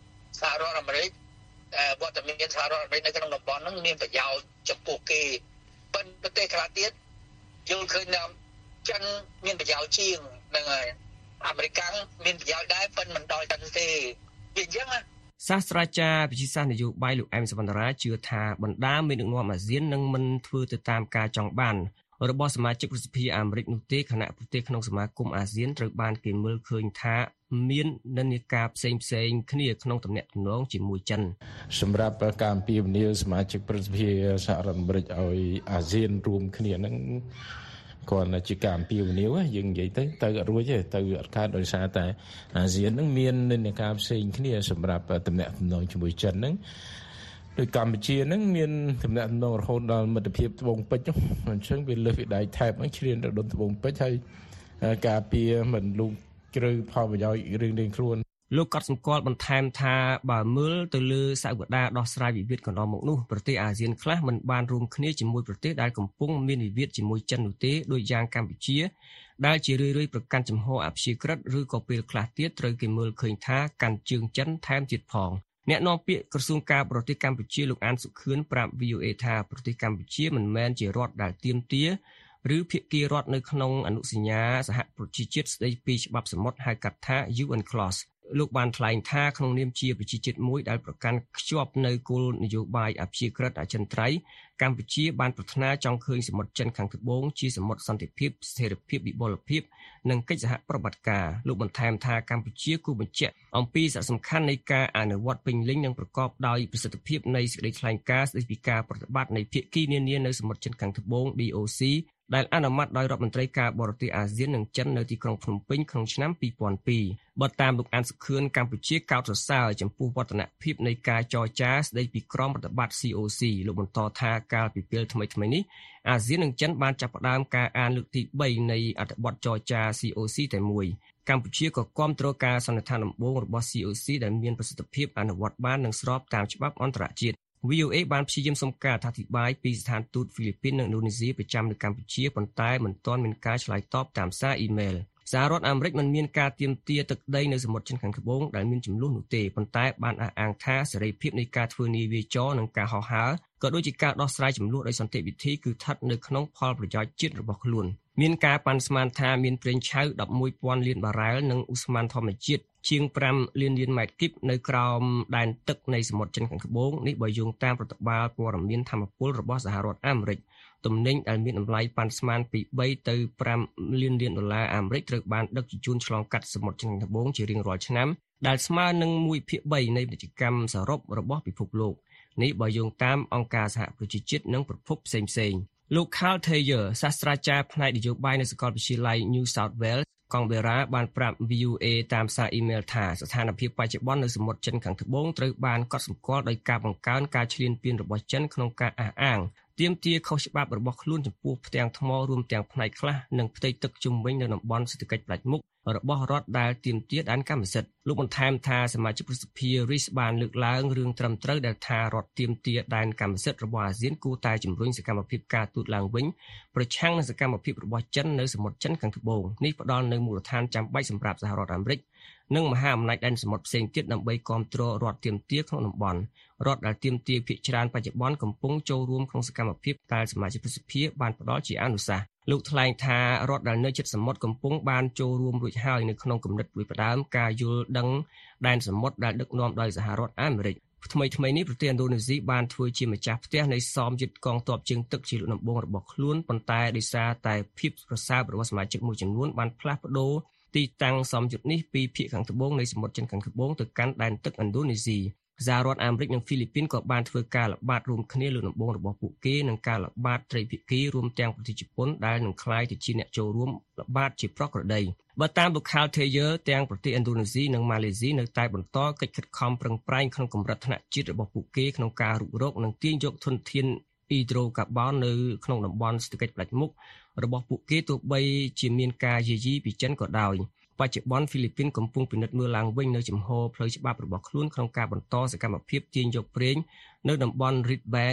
សហរដ្ឋអាមេរិកវត្តមានសហរដ្ឋអាមេរិកនៅក្នុងតំបន់ហ្នឹងមានប្រយោជន៍ចំពោះគេប៉ុន្តែប្រទេសខ្លះទៀតយល់ឃើញថាចិនមានប្រយោជន៍ជាងហ្នឹងហើយអាមេរិកមានប្រយោជន៍ដែរប៉ុន្តែមិនដល់ចិនទេវាអញ្ចឹងណាសាស្ត្រាចារ្យវិទ្យាសាស្ត្រនយោបាយលោកអែមសវណ្ណរាជឿថាបណ្ដាមេដឹកនាំអាស៊ាននឹងមិនធ្វើទៅតាមការចង់បានរបស់សមាជិករដ្ឋសភាអាមេរិកនោះទេខណៈប្រទេសក្នុងសមាគមអាស៊ានត្រូវបានគេមើលឃើញថាមាននិន្នាការផ្សេងផ្សេងគ្នាក្នុងទំនាក់ទំនងជាមួយចិនសម្រាប់ការអំពាវនាវសមាជិកប្រតិភិសហរដ្ឋអាមេរិកឲ្យអាស៊ានរួមគ្នានឹងគាត់ជាការអំពាវនាវយើងនិយាយទៅទៅអត់រួចទេទៅអត់កើតដោយសារតែអាស៊ាននឹងមាននិន្នាការផ្សេងគ្នាសម្រាប់ទំនាក់ទំនងជាមួយចិនហ្នឹងដោយកម្ពុជាហ្នឹងមានទំនាក់ទំនងរហូតដល់មិត្តភាពត្បូងពេជ្រអញ្ចឹងវាលើសពីដៃថែបហ្នឹងជ្រៀនទៅដុនត្បូងពេជ្រហើយការពារមិនលូកជ្រៅផលប្រយោជន៍រឿងរៀងខ្លួនលោកក៏សម្គាល់បន្ថែមថាបើមើលទៅលើសាវតាដោះស្រាយវិវាទកន្លងមកនោះប្រទេសអាស៊ានខ្លះមិនបានរួមគ្នាជាមួយប្រទេសដែលកំពុងមានវិវាទជាមួយចិននោះទេដូចយ៉ាងកម្ពុជាដែលជារឿយៗប្រកាន់ចំហអព្យាក្រឹតឬក៏ពេលខ្លះទៀតត្រូវគេមើលឃើញថាកាន់ជើងចិនថែមទៀតផងអ្នកនាំពាក្យក្រសួងការបរទេសកម្ពុជាលោកអានសុខឿនប្រាប់ វី អូ เอ ថាប្រទេសកម្ពុជាមិនមែនជារដ្ឋដែលទាមទារឬភាគីរដ្ឋនៅក្នុងអនុសញ្ញាសហប្រជាជាតិស្តីពីច្បាប់សមុទ្រហៅកាត់ថា ยู เอ็น Clause លោកបានថ្លែងថាក្នុងនាមជាប្រជាជាតិមួយដែលប្រកាន់ខ្ជាប់នៅគោលនយោបាយអព្យាក្រឹតអចិន្ត្រៃយ៍កម្ពុជាបានប្រាថ្នាចង់ឃើញសមុទ្រចិនខាងត្បូងជាសមុទ្រសន្តិភាពស្ថិរភាពវិបុលភាពនិងកិច្ចសហប្រតិបត្តិការលោកបន្ថែមថាកម្ពុជាគូបញ្ជាក់អំពីសារៈសំខាន់នៃការអនុវត្តពេញលេញនិងប្រកបដោយប្រសិទ្ធភាពនៃសេចក្តីថ្លែងការណ៍ស្តីពីការប្រតិបត្តិនៃភាគីនានានៅសមុទ្រចិនខាងត្បូង ឌី អូ សី ដែលអនុម័តដោយរដ្ឋមន្ត្រីការបរទេសអាស៊ាននិងចិននៅទីក្រុងភ្នំពេញក្នុងឆ្នាំពីរពាន់ពីរបើតាមលោកអានសុខឿនកម្ពុជាកោតសរសើរចំពោះវឌ្ឍនភាពនៃការចរចាស្តីពីក្រមប្រតិបត្តិ ซี អូ សី លោកបន្តថាកាលពីពេលថ្មីៗនេះអាស៊ាននិងចិនបានចាប់ផ្ដើមការអានលើកទីបីនៃអត្ថបទចរចា ซี អូ សី តែមួយកម្ពុជាក៏គាំទ្រការសន្និដ្ឋានដំបូងរបស់ ซี អូ សី ដែលមានប្រសិទ្ធភាពអនុវត្តបាននិងស្របតាមច្បាប់អន្តរជាតិវី អូ เอ បានព្យាយាមសុំការអធិប្បាយពីស្ថានទូតហ្វីលីពីននិងឥណ្ឌូនេស៊ីប្រចាំនៅកម្ពុជាប៉ុន្តែមិនទាន់មានការឆ្លើយតបតាមសារអ៊ីមែលសហរដ្ឋអាមេរិកមិនមានការទាមទារទឹកដីនៅសមុទ្រចិនខាងត្បូងដែលមានចំនួននោះទេប៉ុន្តែបានអះអាងថាសេរីភាពនៃការធ្វើនាវាចរនិងការហោះហើរក៏ដូចជាការដោះស្រាយចំនួនដោយសន្តិវិធីគឺស្ថិតនៅក្នុងផលប្រយោជន៍ជាតិរបស់ខ្លួនមានការប៉ាន់ស្មានថាមានប្រេងឆៅដប់មួយពាន់លានបារ៉ែលនិងឧស្ម័នធម្មជាតិជាងប្រាំលានលានម៉ែត្រគីបនៅក្រោមដែនទឹកនៃសមុទ្រចិនខាងត្បូងនេះបើយោងតាមរដ្ឋបាលព័ត៌មានធម្មពលរបស់សហរដ្ឋអាមេរិកទំនិញដែលមានតម្លៃប៉ាន់ស្មានពីបីទៅប្រាំលានលានដុល្លារអាមេរិកត្រូវបានដឹកជញ្ជូនឆ្លងកាត់សមុទ្រចិនខាងត្បូងជារៀងរាល់ឆ្នាំដែលស្មើនឹងមួយភាគបីនៃពាណិជ្ជកម្មសរុបរបស់ពិភពលោកនេះបើយោងតាមអង្គការសហប្រជាជាតិនិងប្រភពផ្សេងៗលោក Carl Thayer សាស្ត្រាចារ្យផ្នែកនយោបាយនៅសាកលវិទ្យាល័យ New South Wales កងបេរ៉ាបានប្រាប់ វី អូ เอ តាមសារអ៊ីមែលថាស្ថានភាពបច្ចុប្បន្ននៅសមុទ្រចិនខាងត្បូងត្រូវបានកត់សម្គាល់ដោយការបង្កើនការឈ្លានពានរបស់ចិនក្នុងការអះអាងទាមទារខុសច្បាប់របស់ខ្លួនចំពោះផ្ទាំងថ្មរួមទាំងផ្នែកខ្លះនិងផ្ទៃទឹកជុំវិញនៅតំបន់សេដ្ឋកិច្ចផ្ដាច់មុខរបស់រដ្ឋដែលទាមទារដែនកម្មសិទ្ធិលោកបន្ថែមថាសមាជិកប្រសិទ្ធិ Rish បានលើកឡើងរឿងត្រឹមត្រូវដែលថារដ្ឋទាមទារដែនកម្មសិទ្ធិរបស់អាស៊ានគួរតែជំរុញសកម្មភាពការទូតឡើងវិញប្រឆាំងនឹងសកម្មភាពរបស់ចិននៅសមុទ្រចិនខាងត្បូងនេះផ្ដល់នូវមូលដ្ឋានចាំបាច់សម្រាប់សហរដ្ឋអាមេរិកនិងមហាអំណាចដែនសមុទ្រផ្សេងទៀតដើម្បីគ្រប់គ្រងរដ្ឋទាមទារក្នុងតំបន់រដ្ឋដែលទាមទារភាគច្រើនបច្ចុប្បន្នកំពុងចូលរួមក្នុងសកម្មភាពដែលសមាជិកប្រសិទ្ធិបានផ្ដល់ជាអនុសាសន៍លោកថ្លែងថារដ្ឋដែលនៅជិតសមុទ្រកំពុងបានចូលរួមរួចហើយនៅក្នុងគំនិតផ្ដើមការយល់ដឹងដែនសមុទ្រដែលដឹកនាំដោយសហរដ្ឋអាមេរិកថ្មីថ្មីនេះប្រទេសឥណ្ឌូនេស៊ីបានធ្វើជាម្ចាស់ផ្ទះនៃសមយុទ្ធកងទ័ពជើងទឹកជាលើកដំបូងរបស់ខ្លួនប៉ុន្តែដោយសារតែភាពប្រសើររបស់សមាជិកមួយចំនួនបានផ្លាស់ប្ដូរទីតាំងសមយុទ្ធនេះពីភាគខាងត្បូងនៃសមុទ្រចិនខាងត្បូងទៅកាន់ដែនទឹកឥណ្ឌូនេស៊ីសហរដ្ឋអាមេរិកនិងហ្វីលីពីនក៏បានធ្វើការល្បាតរួមគ្នាលើដំបូងរបស់ពួកគេនិងការល្បាតត្រីភាគីរួមទាំងប្រទេសជប៉ុនដែលនឹងក្លាយទៅជាអ្នកចូលរួមល្បាតជាប្រក្រតីបើតាមលោក Carl Thayer ទាំងប្រទេសឥណ្ឌូនេស៊ីនិងម៉ាឡេស៊ីនៅតែបន្តកិច្ចខិតខំប្រឹងប្រែងក្នុងកម្រិតថ្នាក់ជាតិរបស់ពួកគេក្នុងការរុករកនិងទាញយកធនធានអ៊ីដ្រូកាបូននៅក្នុងតំបន់សេដ្ឋកិច្ចផ្ដាច់មុខរបស់ពួកគេទោះបីជាមានការយាយីពីចិនក៏ដោយបច្ចុប្បន្នហ្វីលីពីនកំពុងពិនិត្យមើលឡើងវិញនៅចំហផ្លូវច្បាប់របស់ខ្លួនក្នុងការបន្តសកម្មភាពទាញយកប្រេងនៅតំបន់ Reed Bank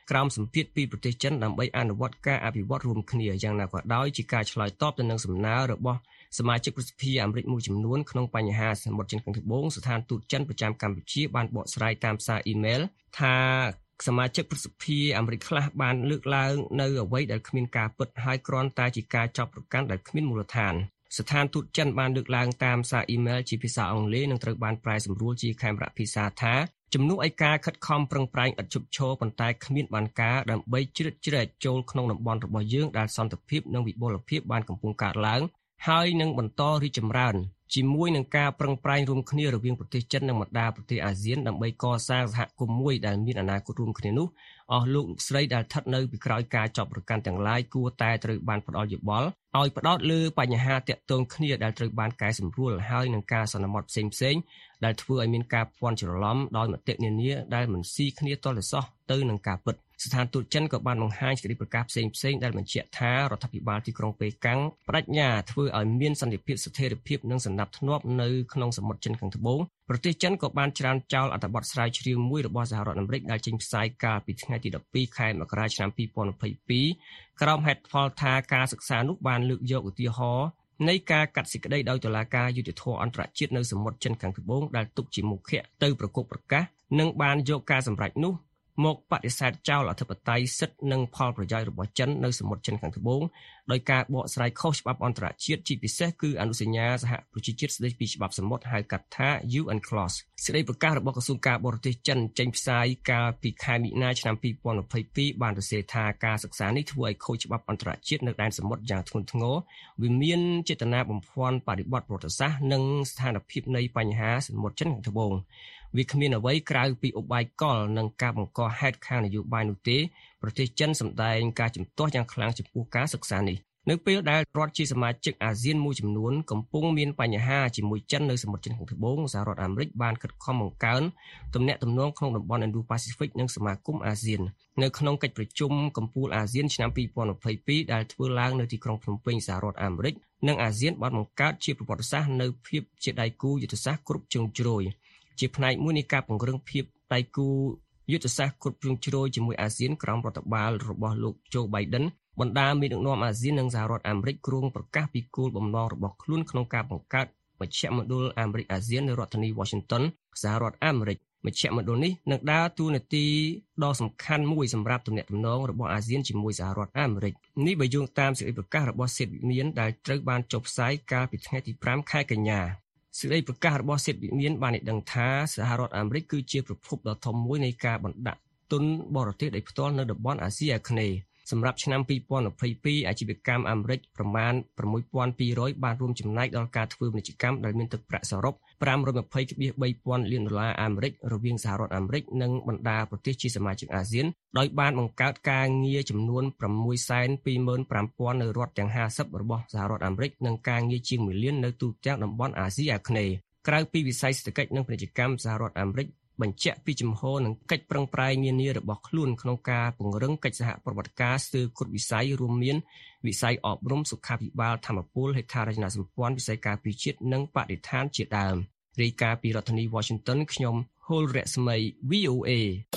ក្រោមសម្ពាធពីប្រទេសចិនដើម្បីអនុវត្តការអភិវឌ្ឍរួមគ្នាយ៉ាងណាក៏ដោយជាការឆ្លើយតបទៅនឹងសំណើរបស់សមាជិកប្រសិទ្ធិអាមេរិកមួយចំនួនក្នុងបញ្ហាសមុទ្រចិនខាងត្បូងស្ថានទូតចិនប្រចាំកម្ពុជាបានបកស្រាយតាមសារអ៊ីមែលថាសមាជិកប្រសិទ្ធិអាមេរិកខ្លះបានលើកឡើងនៅអ្វីដែលគ្មានការពិតហើយគ្រាន់តែជាការចោទប្រកាន់ដែលគ្មានមូលដ្ឋានស្ថានទូតចិនបានលើកឡើងតាមសារអ៊ីមែលជាភាសាអង់គ្លេសនិងត្រូវបានប្រែសម្រួលជាខេមរៈភាសាថាជំនួសឲ្យការខិតខំប្រឹងប្រែងឥតឈប់ឈរប៉ុន្តែគ្មានបានការដើម្បីជ្រៀតជ្រែកចូលក្នុងតំបន់របស់យើងដែលសន្តិភាពនិងវិបុលភាពបានកំពុងកើតឡើងហើយនឹងបន្តរីកចម្រើនជាមួយនឹងការប្រឹងប្រែងរួមគ្នារវាងប្រទេសចិននិងបណ្ដាប្រទេសអាស៊ានដើម្បីកសាងសហគមន៍មួយដែលមានអនាគតរួមគ្នានោះអស់លោកស្រីដែលស្ថិតនៅពីក្រោយការចាប់ប្រកាន់ទាំងឡាយគួរតែត្រូវបានផ្ដល់យោបល់ឲ្យផ្ដោតលើបញ្ហាតាក់ទងគ្នាដែលត្រូវបានកែសម្រួលហើយនឹងការសន្មត់ផ្សេងផ្សេងដែលធ្វើឲ្យមានការភ័ន្តច្រឡំដោយមតិនានាដែលមិនស៊ីគ្នាទាល់តែសោះទៅនឹងការពិតស្ថានទូតចិនក៏បានបង្ហាញសេចក្តីប្រកាសផ្សេងផ្សេងដែលបញ្ជាក់ថារដ្ឋាភិបាលទីក្រុងប៉េកាំងបដិញ្ញាធ្វើឲ្យមានសន្តិភាពស្ថិរភាពនិងសណ្ដាប់ធ្នាប់នៅក្នុងសមុទ្រចិនខាងត្បូងប្រទេសចិនក៏បានច្រានចោលអត្ថបទស្រាវជ្រាវមួយរបស់សហរដ្ឋអាមេរិកដែលចេញផ្សាយកាលពីថ្ងៃទីដប់ពីរខែមករាឆ្នាំពីរពាន់ยี่สิบสองក្រោមហេតុផលថាការសិក្សានោះបានលើកយកឧទាហរណ៍នៃការកាត់សេចក្តីដោយតុលាការយុត្តិធម៌អន្តរជាតិនៅសមុទ្រចិនខាងត្បូងដែលទុកជាមុខៈទៅប្រកបប្រកាសនិងបានយកការសម្រេចនោះមកបដិសេធចោលអធិបតេយ្យសិទ្ធិនិងផលប្រយោជន៍របស់ចិននៅសមុទ្រចិនខាងត្បូងដោយការបកស្រាយខុសច្បាប់អន្តរជាតិជាពិសេសគឺអនុសញ្ញាសហប្រជាជាតិស្តីពីច្បាប់សមុទ្រហៅកាត់ថា U N Clause សេចក្តីប្រកាសរបស់ក្រសួងការបរទេសចិនចេញផ្សាយកាលពីខែមិនិនាឆ្នាំពីរពាន់ยี่สิบสองបានសរសេរថាការសិក្សានេះធ្វើឲ្យខូចច្បាប់អន្តរជាតិនៅដែនសមុទ្រយ៉ាងធ្ងន់ធ្ងរវាមានចេតនាបំភាន់បរិបទប្រវត្តិសាស្ត្រនិងស្ថានភាពនៃបញ្ហាសមុទ្រចិនខាងត្បូងវាគ្មានអ្វីក្រៅពីឧបាយកលនិងការបង្កហេតុខាងនយោបាយនោះទេប្រទេសចិនសម្ដែងការជំទាស់យ៉ាងខ្លាំងចំពោះការសិក្សានេះនៅពេលដែលរដ្ឋជាសមាជិកអាស៊ានមួយចំនួនកំពុងមានបញ្ហាជាមួយចិននៅសមុទ្រចិនខាងត្បូងសហរដ្ឋអាមេរិកបានខិតខំបង្កើនទំនាក់ទំនងក្នុងតំបន់ Indo-Pacific និងសមាគមអាស៊ាននៅក្នុងកិច្ចប្រជុំកំពូលអាស៊ានឆ្នាំពីរពាន់ยี่สิบสองដែលធ្វើឡើងនៅទីក្រុងភ្នំពេញសហរដ្ឋអាមេរិកនិងអាស៊ានបានបង្កើតជាប្រវត្តិសាស្ត្រនៅភាពជាដៃគូយុទ្ធសាស្ត្រគ្រប់ជ្រុងជ្រោយជាផ្នែកមួយនៃការពង្រឹងភាពដៃគូយុទ្ធសាស្ត្រគ្រប់ជ្រុងជ្រោយជាមួយអាស៊ានក្រោមរដ្ឋបាលរបស់លោកโจ Biden បណ្ដាមេដឹកនាំអាស៊ាននិងសហរដ្ឋអាមេរិកគ្រោងប្រកាសពីគោលបំណងរបស់ខ្លួនក្នុងការបង្កើតមជ្ឈមណ្ឌលអាមេរិកអាស៊ាននៅរដ្ឋធានី Washington សហរដ្ឋអាមេរិកមជ្ឈមណ្ឌលនេះនឹងដើរតួនាទីដ៏សំខាន់មួយសម្រាប់ទំនាក់ទំនងរបស់អាស៊ានជាមួយសហរដ្ឋអាមេរិកនេះបើយោងតាមសេចក្តីប្រកាសរបស់សេតវិមានដែលត្រូវបានចុះផ្សាយកាលពីថ្ងៃទីប្រាំខែកញ្ញាសេចក្តីប្រកាសរបស់សេតវិមានបានឲ្យដឹងថាសហរដ្ឋអាមេរិកគឺជាប្រភពដ៏ធំមួយនៃការបណ្ដាក់ទុនបរទេសដោយផ្ទាល់នៅតំបន់អាស៊ីអាគ្នេយ៍សម្រាប់ឆ្នាំពីរពាន់ยี่สิบสองអាជីវកម្មអាមេរិកប្រមាណหกพันสองร้อยបានរួមចំណែកដល់ការធ្វើពាណិជ្ជកម្មដែលមានទឹកប្រាក់សរុបห้าร้อยยี่สิบ 3ពាន់លានដុល្លារអាមេរិករវាងសហរដ្ឋអាមេរិកនិងបណ្ដាប្រទេសជាសមាជិកអាស៊ានដោយបានបង្កើតការងារចំនួនหกแสนยี่สิบห้าพันនៅរដ្ឋទាំងห้าสิบរបស់សហរដ្ឋអាមេរិកនិងការងារជាងមួយលាននៅទូទាំងតំបន់អាស៊ីអាគ្នេយ៍ក្រៅពីវិស័យសេដ្ឋកិច្ចនិងពាណិជ្ជកម្មសហរដ្ឋអាមេរិកបញ្ជាក់ពីជំហរនិងកិច្ចប្រឹងប្រែងនានារបស់ខ្លួនក្នុងការពង្រឹងកិច្ចសហប្រតិបត្តិការស្ទើរគ្រប់វិស័យរួមមានវិស័យអប់រំសុខាភិបាលធម្មពលហេដ្ឋារចនាសម្ព័ន្ធវិស័យការពារជាតិនិងបរិស្ថានជាដើមរាយការណ៍ពីរដ្ឋធានី Washington ខ្ញុំហុលរស្មី វី អូ เอ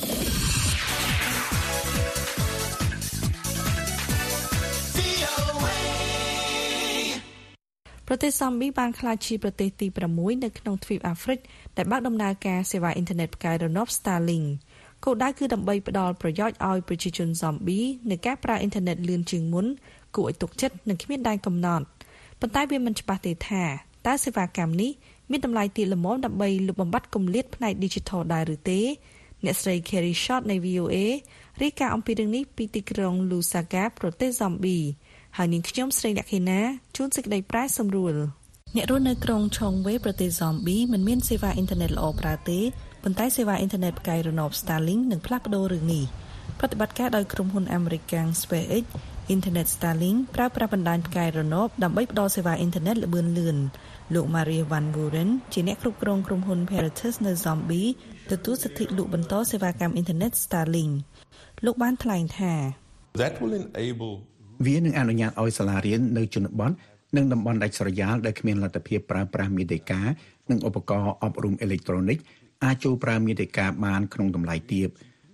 ប្រទេសហ្សំប៊ីបានក្លាយជាប្រទេសទីប្រាំមួយនៅក្នុងទ្វីបអាហ្វ្រិកដែលបើកដំណើរការសេវាអ៊ីនធឺណិតផ្កាយរណប Starlink គោលដៅគឺដើម្បីផ្ដល់ប្រយោជន៍ឲ្យប្រជាជនហ្សំប៊ីในការប្រើអ៊ីនធឺណិតលឿនជាងមុនគួរឲ្យទុកចិត្តនិងគ្មានដែនកំណត់ប៉ុន្តែវាមិនច្បាស់ទេថាតើសេវាកម្មនេះមានតម្លៃទាបល្មមដើម្បីលុបបំបាត់គម្លាតផ្នែក Digital ដែរឬទេអ្នកស្រី Kerry Short នៃ វី អូ เอ រាយការណ៍អំពីរឿងនេះពីទីក្រុង Lusaka ប្រទេសហ្សំប៊ីហើយនាងខ្ញុំស្រីអ្នកខេណាជួនសេចក្តីប្រែសម្រួលអ្នករស់នៅក្រុងឆុងវេប្រទេសហ្សំប៊ីមិនមានសេវាអ៊ីនធឺណិតល្អប្រើទេប៉ុន្តែសេវាអ៊ីនធឺណិតផ្កាយរណប Starlink នឹងផ្លាស់ប្ដូររឿងនេះប្រតិបត្តិការដោយក្រុមហ៊ុនអាមេរិក SpaceX Internet Starlink ប្រើប្រាស់បណ្ដាញផ្កាយរណបដើម្បីផ្ដល់សេវាអ៊ីនធឺណិតល្បឿនលឿនលោក Maria Van Buren ជាអ្នកគ្រប់គ្រងក្រុមហ៊ុន Paratus នៅ Zombie ទទួលសិទ្ធិលក់បន្តសេវាកម្មអ៊ីនធឺណិត Starlink លោកបានថ្លែងថា That will enable វានឹងអនុញ្ញាតឲ្យសាលារៀននៅជនបទនិងតំបន់ដាច់ស្រយាលដែលគ្មានលទ្ធភាពប្រើប្រាស់មាតិកានិងឧបករណ៍អប់រំអេឡិចត្រូនិកអាចចូលប្រើមាតិកាបានក្នុងតម្លៃទាប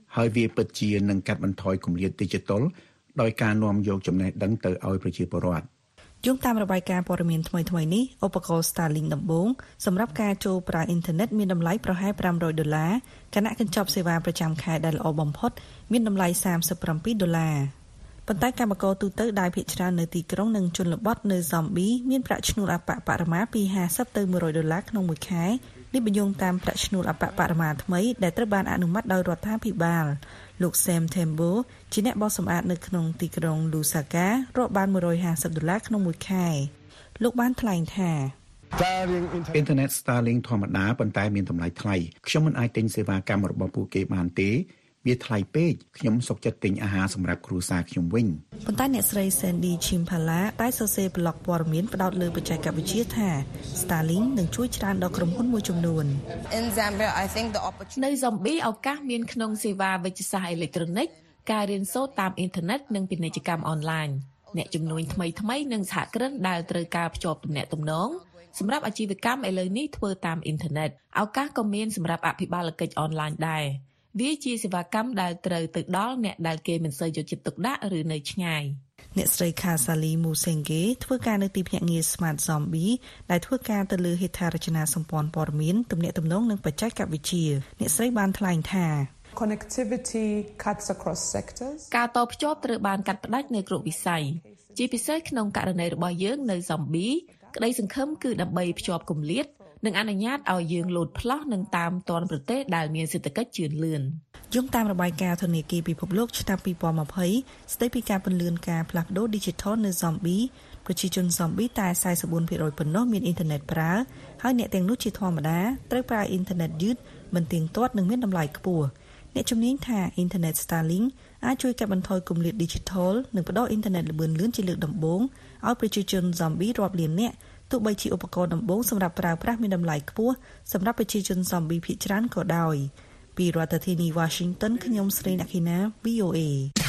ហើយវាពិតជានឹងកាត់បន្ថយគម្លាត Digital ដោយការនាំយកចំណេះដឹងទៅឲ្យប្រជាពលរដ្ឋយោងតាមរបាយការណ៍ព័ត៌មានថ្មីៗនេះឧបករណ៍ Starlink ដំបូងសម្រាប់ការចូលប្រើអ៊ីនធឺណិតមានតម្លៃប្រហែលfive hundredដុល្លារខណៈកញ្ចប់សេវាប្រចាំខែដែលល្អបំផុតមានតម្លៃthirty-sevenដុល្លារប៉ុន្តែកម្មករទូទៅដែលភាគច្រើននៅទីក្រុងនិងជនបទនៅ Zombie មានប្រាក់ឈ្នួលអបបរមាពីfiftyទៅone hundredដុល្លារក្នុងមួយខែនេះបញ្យងតាមប្រាក់ឈ្នួលអបបរមាថ្មីដែលត្រូវបានអនុម័តដោយរដ្ឋាភិបាលលោក Sam Tembo ជាអ្នកបោសសម្អាតនៅក្នុងទីក្រុង Lusaka រកបានone hundred fiftyដុល្លារក្នុងមួយខែលោកបានថ្លែងថាអ៊ីនធឺណិត Starlink ធម្មតាប៉ុន្តែមានតម្លៃថ្លៃខ្ញុំមិនអាចទិញសេវាកម្មរបស់ពួកគេបានទេវាថ្លៃពេកខ្ញុំសុខចិត្តទិញអាហារសម្រាប់គ្រួសារខ្ញុំវិញប៉ុន្តែអ្នកស្រី Sandy Chimpala តែសរសេរប្លុកព័ត៌មានផ្ដោតលើបច្ចេកវិទ្យាថា Starlink នឹងជួយច្រើនដល់ក្រុមហ៊ុនមួយចំនួន In Zambia I think the opportunity នៅ Zombie ឱកាសមានក្នុងសេវាវិទ្យាសាស្ត្រអេឡិចត្រូនិកការរៀនសូត្រតាមអ៊ីនធឺណិតនិងពាណិជ្ជកម្មអនឡាញអ្នកជំនួញថ្មីៗនិងសហគ្រិនដែលត្រូវការភ្ជាប់ទំនាក់ទំនងសម្រាប់អាជីវកម្មឥឡូវនេះធ្វើតាមអ៊ីនធឺណិតឱកាសក៏មានសម្រាប់អភិបាលកិច្ចអនឡាញដែរវាជាសេវាកម្មដែលត្រូវទៅដល់អ្នកដែលគេមិនសូវយកចិត្តទុកដាក់ឬនៅឆ្ងាយអ្នកស្រី Khasali Musenge ធ្វើការនៅទីភ្នាក់ងារ Smart Zombie ដែលធ្វើការទៅលើហេដ្ឋារចនាសម្ព័ន្ធព័ត៌មានទំនាក់ទំនងនិងបច្ចេកវិទ្យាអ្នកស្រីបានថ្លែងថា Connectivity cuts across sectors ការតភ្ជាប់ត្រូវបានកាត់ផ្តាច់នៅគ្រប់វិស័យជាពិសេសក្នុងករណីរបស់យើងនៅ Zombie ក្តីសង្ឃឹមគឺដើម្បីភ្ជាប់គម្លាតនិងអនុញ្ញាតឲ្យយើងលោតផ្លោះនឹងតាមទាន់ប្រទេសដែលមានសេដ្ឋកិច្ចជឿនលឿនយោងតាមរបាយការណ៍ធនាគារពិភពលោកឆ្នាំtwenty twentyស្ដីពីការពន្លឿនការផ្លាស់ប្ដូរ Digital នៅ Zombie ប្រជាជន Zombie តែforty-four percent ប៉ុណ្ណោះមានអ៊ីនធឺណិតប្រើហើយអ្នកទាំងនោះជាធម្មតាត្រូវប្រើអ៊ីនធឺណិតយឺតមិនទៀងទាត់និងមានតម្លៃខ្ពស់អ្នកជំនាញថាអ៊ីនធឺណិត Starlink អាចជួយកាត់បន្ថយគម្លាត Digital និងផ្ដល់អ៊ីនធឺណិតល្បឿនលឿនជាលើកដំបូងឲ្យប្រជាជន Zombie រាប់លាននាក់ទោះបីជាឧបករណ៍ដំបូងសម្រាប់ប្រើប្រាស់មានតម្លៃខ្ពស់សម្រាប់ប្រជាជន Zombie ភាគច្រើនក៏ដោយពីរដ្ឋធានី Washington ខ្ញុំស្រីអ្នកខេណា V O A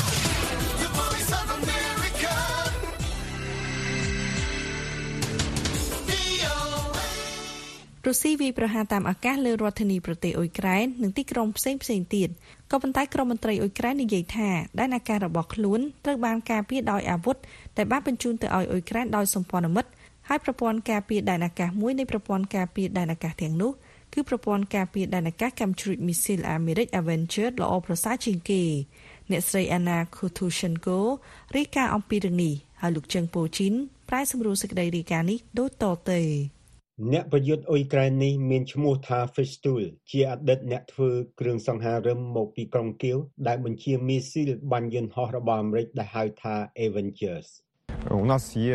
រុស្ស៊ីវាយប្រហារតាមអាកាសលើរដ្ឋធានីប្រទេសអ៊ុយក្រែននិងទីក្រុងផ្សេងៗទៀតក៏ប៉ុន្តែក្រមមន្ត្រីអ៊ុយក្រែននិយាយថាដែនអាកាសរបស់ខ្លួនត្រូវបានការពារដោយអាវុធដែលបានបញ្ជូនទៅឲ្យអ៊ុយក្រែនដោយសម្ព័ន្ធមិត្តហើយប្រព័ន្ធការពារដែនអាកាសមួយនៃប្រព័ន្ធការពារដែនអាកាសទាំងនោះគឺប្រព័ន្ធការពារដែនអាកាសកាំជ្រួចមីស៊ីលអាមេរិក Avenger ល្អប្រសើរជាងគេអ្នកស្រី Anna Kutushenko រាយការណ៍អំពីរឿងនេះហើយលោកជឹងប៉ូជីនប្រែសម្រួលសេចក្តីរាយការណ៍នេះដូចតទៅអ្នកប្រយុទ្ធអ៊ុយក្រែននេះមានឈ្មោះថា Fistul ជាអតីតអ្នកធ្វើគ្រឿងសង្ហារិមមកពីក្រុងគៀវដែលបញ្ជាមីស៊ីលបាញ់យន្តហោះរបស់អាមេរិកដែលហៅថា Avengers У нас є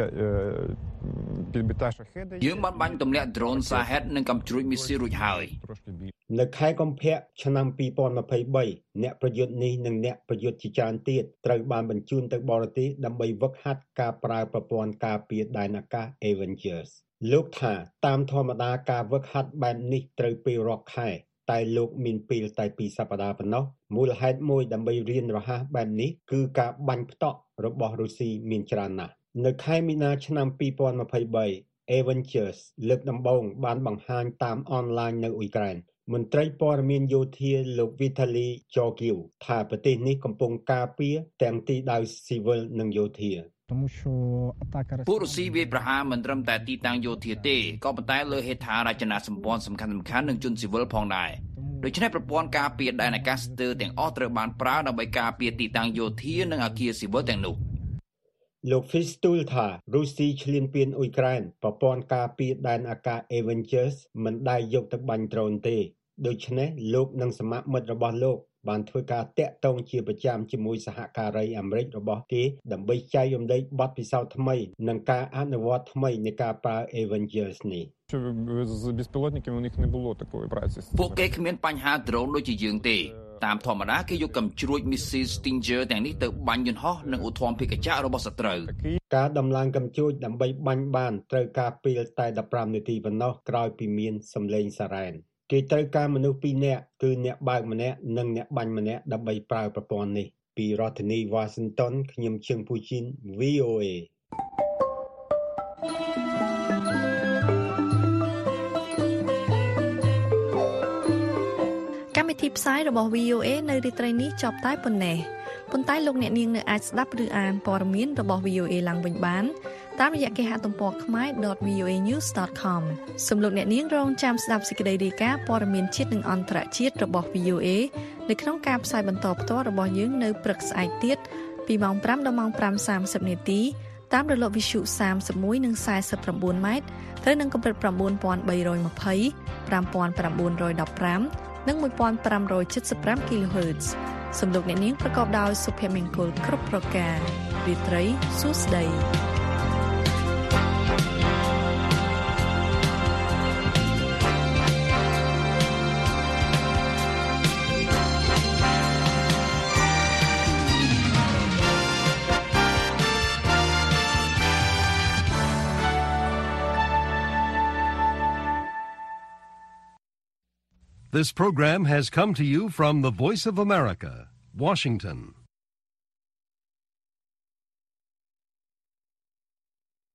підбита шахеди យើងបានបាញ់ទម្លាក់ drone Shahed និងកាំជ្រួចមីស៊ីលរួចហើយនៅខែកុម្ភៈឆ្នាំtwenty twenty-threeអ្នកប្រយុទ្ធនេះនិងអ្នកប្រយុទ្ធជាច្រើនទៀតត្រូវបានបញ្ជូនទៅបរទេសដើម្បីវឹកហាត់ការប្រើប្រព័ន្ធការពារដែនអាកាស Avengers លោកថាតាមធម្មតាការវឹកហាត់បែបនេះត្រូវពេលរាប់ខែតែលោកមានពេលតែtwoសប្តាហ៍ប៉ុណ្ណោះមូលហេតុមួយដើម្បីរៀនរហ័សបែបនេះគឺការបាញ់ផ្ទក់របស់រុស្ស៊ីមានច្រើនណាស់នៅខែមីនាឆ្នាំtwenty twenty-three Avengers លើកដំបូងបានបង្ហាញតាមអនឡាញនៅអ៊ុយក្រែនមន្ត្រីព័ត៌មានយោធាលោក Vitaly Georgiev ថាប្រទេសនេះកំពុងការពារទាំងទីដៅស៊ីវិលនិងយោធាពួករុស្ស៊ីវាយប្រហារមិនត្រឹមតែទីតាំងយោធាទេក៏ប៉ុន្តែលើហេដ្ឋារចនាសម្ព័ន្ធសំខាន់ៗនិងជនស៊ីវិលផងដែរដូច្នេះប្រព័ន្ធការពារដែនអាកាសស្ទើរទាំងអស់ត្រូវបានប្រើដើម្បីការពារទីតាំងយោធានិងអគារស៊ីវិលទាំងនោះលោក Fistul ថារុស្ស៊ីឈ្លានពានអ៊ុយក្រែនប្រព័ន្ធការពារដែនអាកាស Avengers មិនដែលយកទៅបាញ់ដ្រូនទេដូច្នេះលោកនិងសមាមិត្តរបស់លោកបានធ្វើការតាក់ទងជាប្រចាំជាមួយសហការីអាមេរិករបស់គេដើម្បីចែករំលែកបទពិសោធន៍ថ្មីនិងការអនុវត្តថ្មីនៃការប្រើ Avengers នេះពួកគេគ្មានបញ្ហាដ្រូនដូចជាយើងទេតាមធម្មតាគេយកកាំជ្រួច Missile Stinger ទាំងនេះទៅបាញ់យន្តហោះនិងឧទ្ធម្ភាគចក្ររបស់សត្រូវការដំឡើងកាំជ្រួចដើម្បីបាញ់បានត្រូវការពេលតែfifteenនាទីប៉ុណ្ណោះក្រោយពីមានសំឡេងសារ៉ែនគេត្រូវការមនុស្សtwoនាក់គឺអ្នកបើកម្នាក់និងអ្នកបាញ់ម្នាក់ដើម្បីប្រើប្រព័ន្ធនេះពីរដ្ឋធានី Washington ខ្ញុំជឹងពូជីន V O A កម្មវិវិធីផ្សាយរបស់ វី អូ เอ នៅរាត្រីនេះចប់តែប៉ុណ្ណេះប៉ុន្តែលោកអ្នកនាងនៅអាចស្ដាប់ឬអានព័ត៌មានរបស់ វី អូ เอ ឡើងវិញបានតាមរយៈគេហទំព័រ khmae dot v o a news dot com សូមលោកអ្នកនាងរងចាំស្ដាប់សេចក្តីរាយការណ៍ព័ត៌មានជាតិនិងអន្តរជាតិរបស់ វី អូ เอ នៅក្នុងការផ្សាយបន្តផ្ទាល់របស់យើងនៅព្រឹកស្អែកទៀតពីម៉ោងfiveដល់ម៉ោងfiveសាមសិបនាទីតាមរលកវិទ្យុthirty-oneនិងforty-nineម៉ែត្រត្រូវនឹងកម្រិតnine thousand three hundred twenty, five thousand nine hundred fifteenនិងfifteen seventy-five គីឡូហឺតซ์ សំលោកអ្នកនាងប្រកបដោយសុភមង្គលគ្រប់ប្រការរាត្រីសួស្តី This program has come to you from the Voice of America, Washington.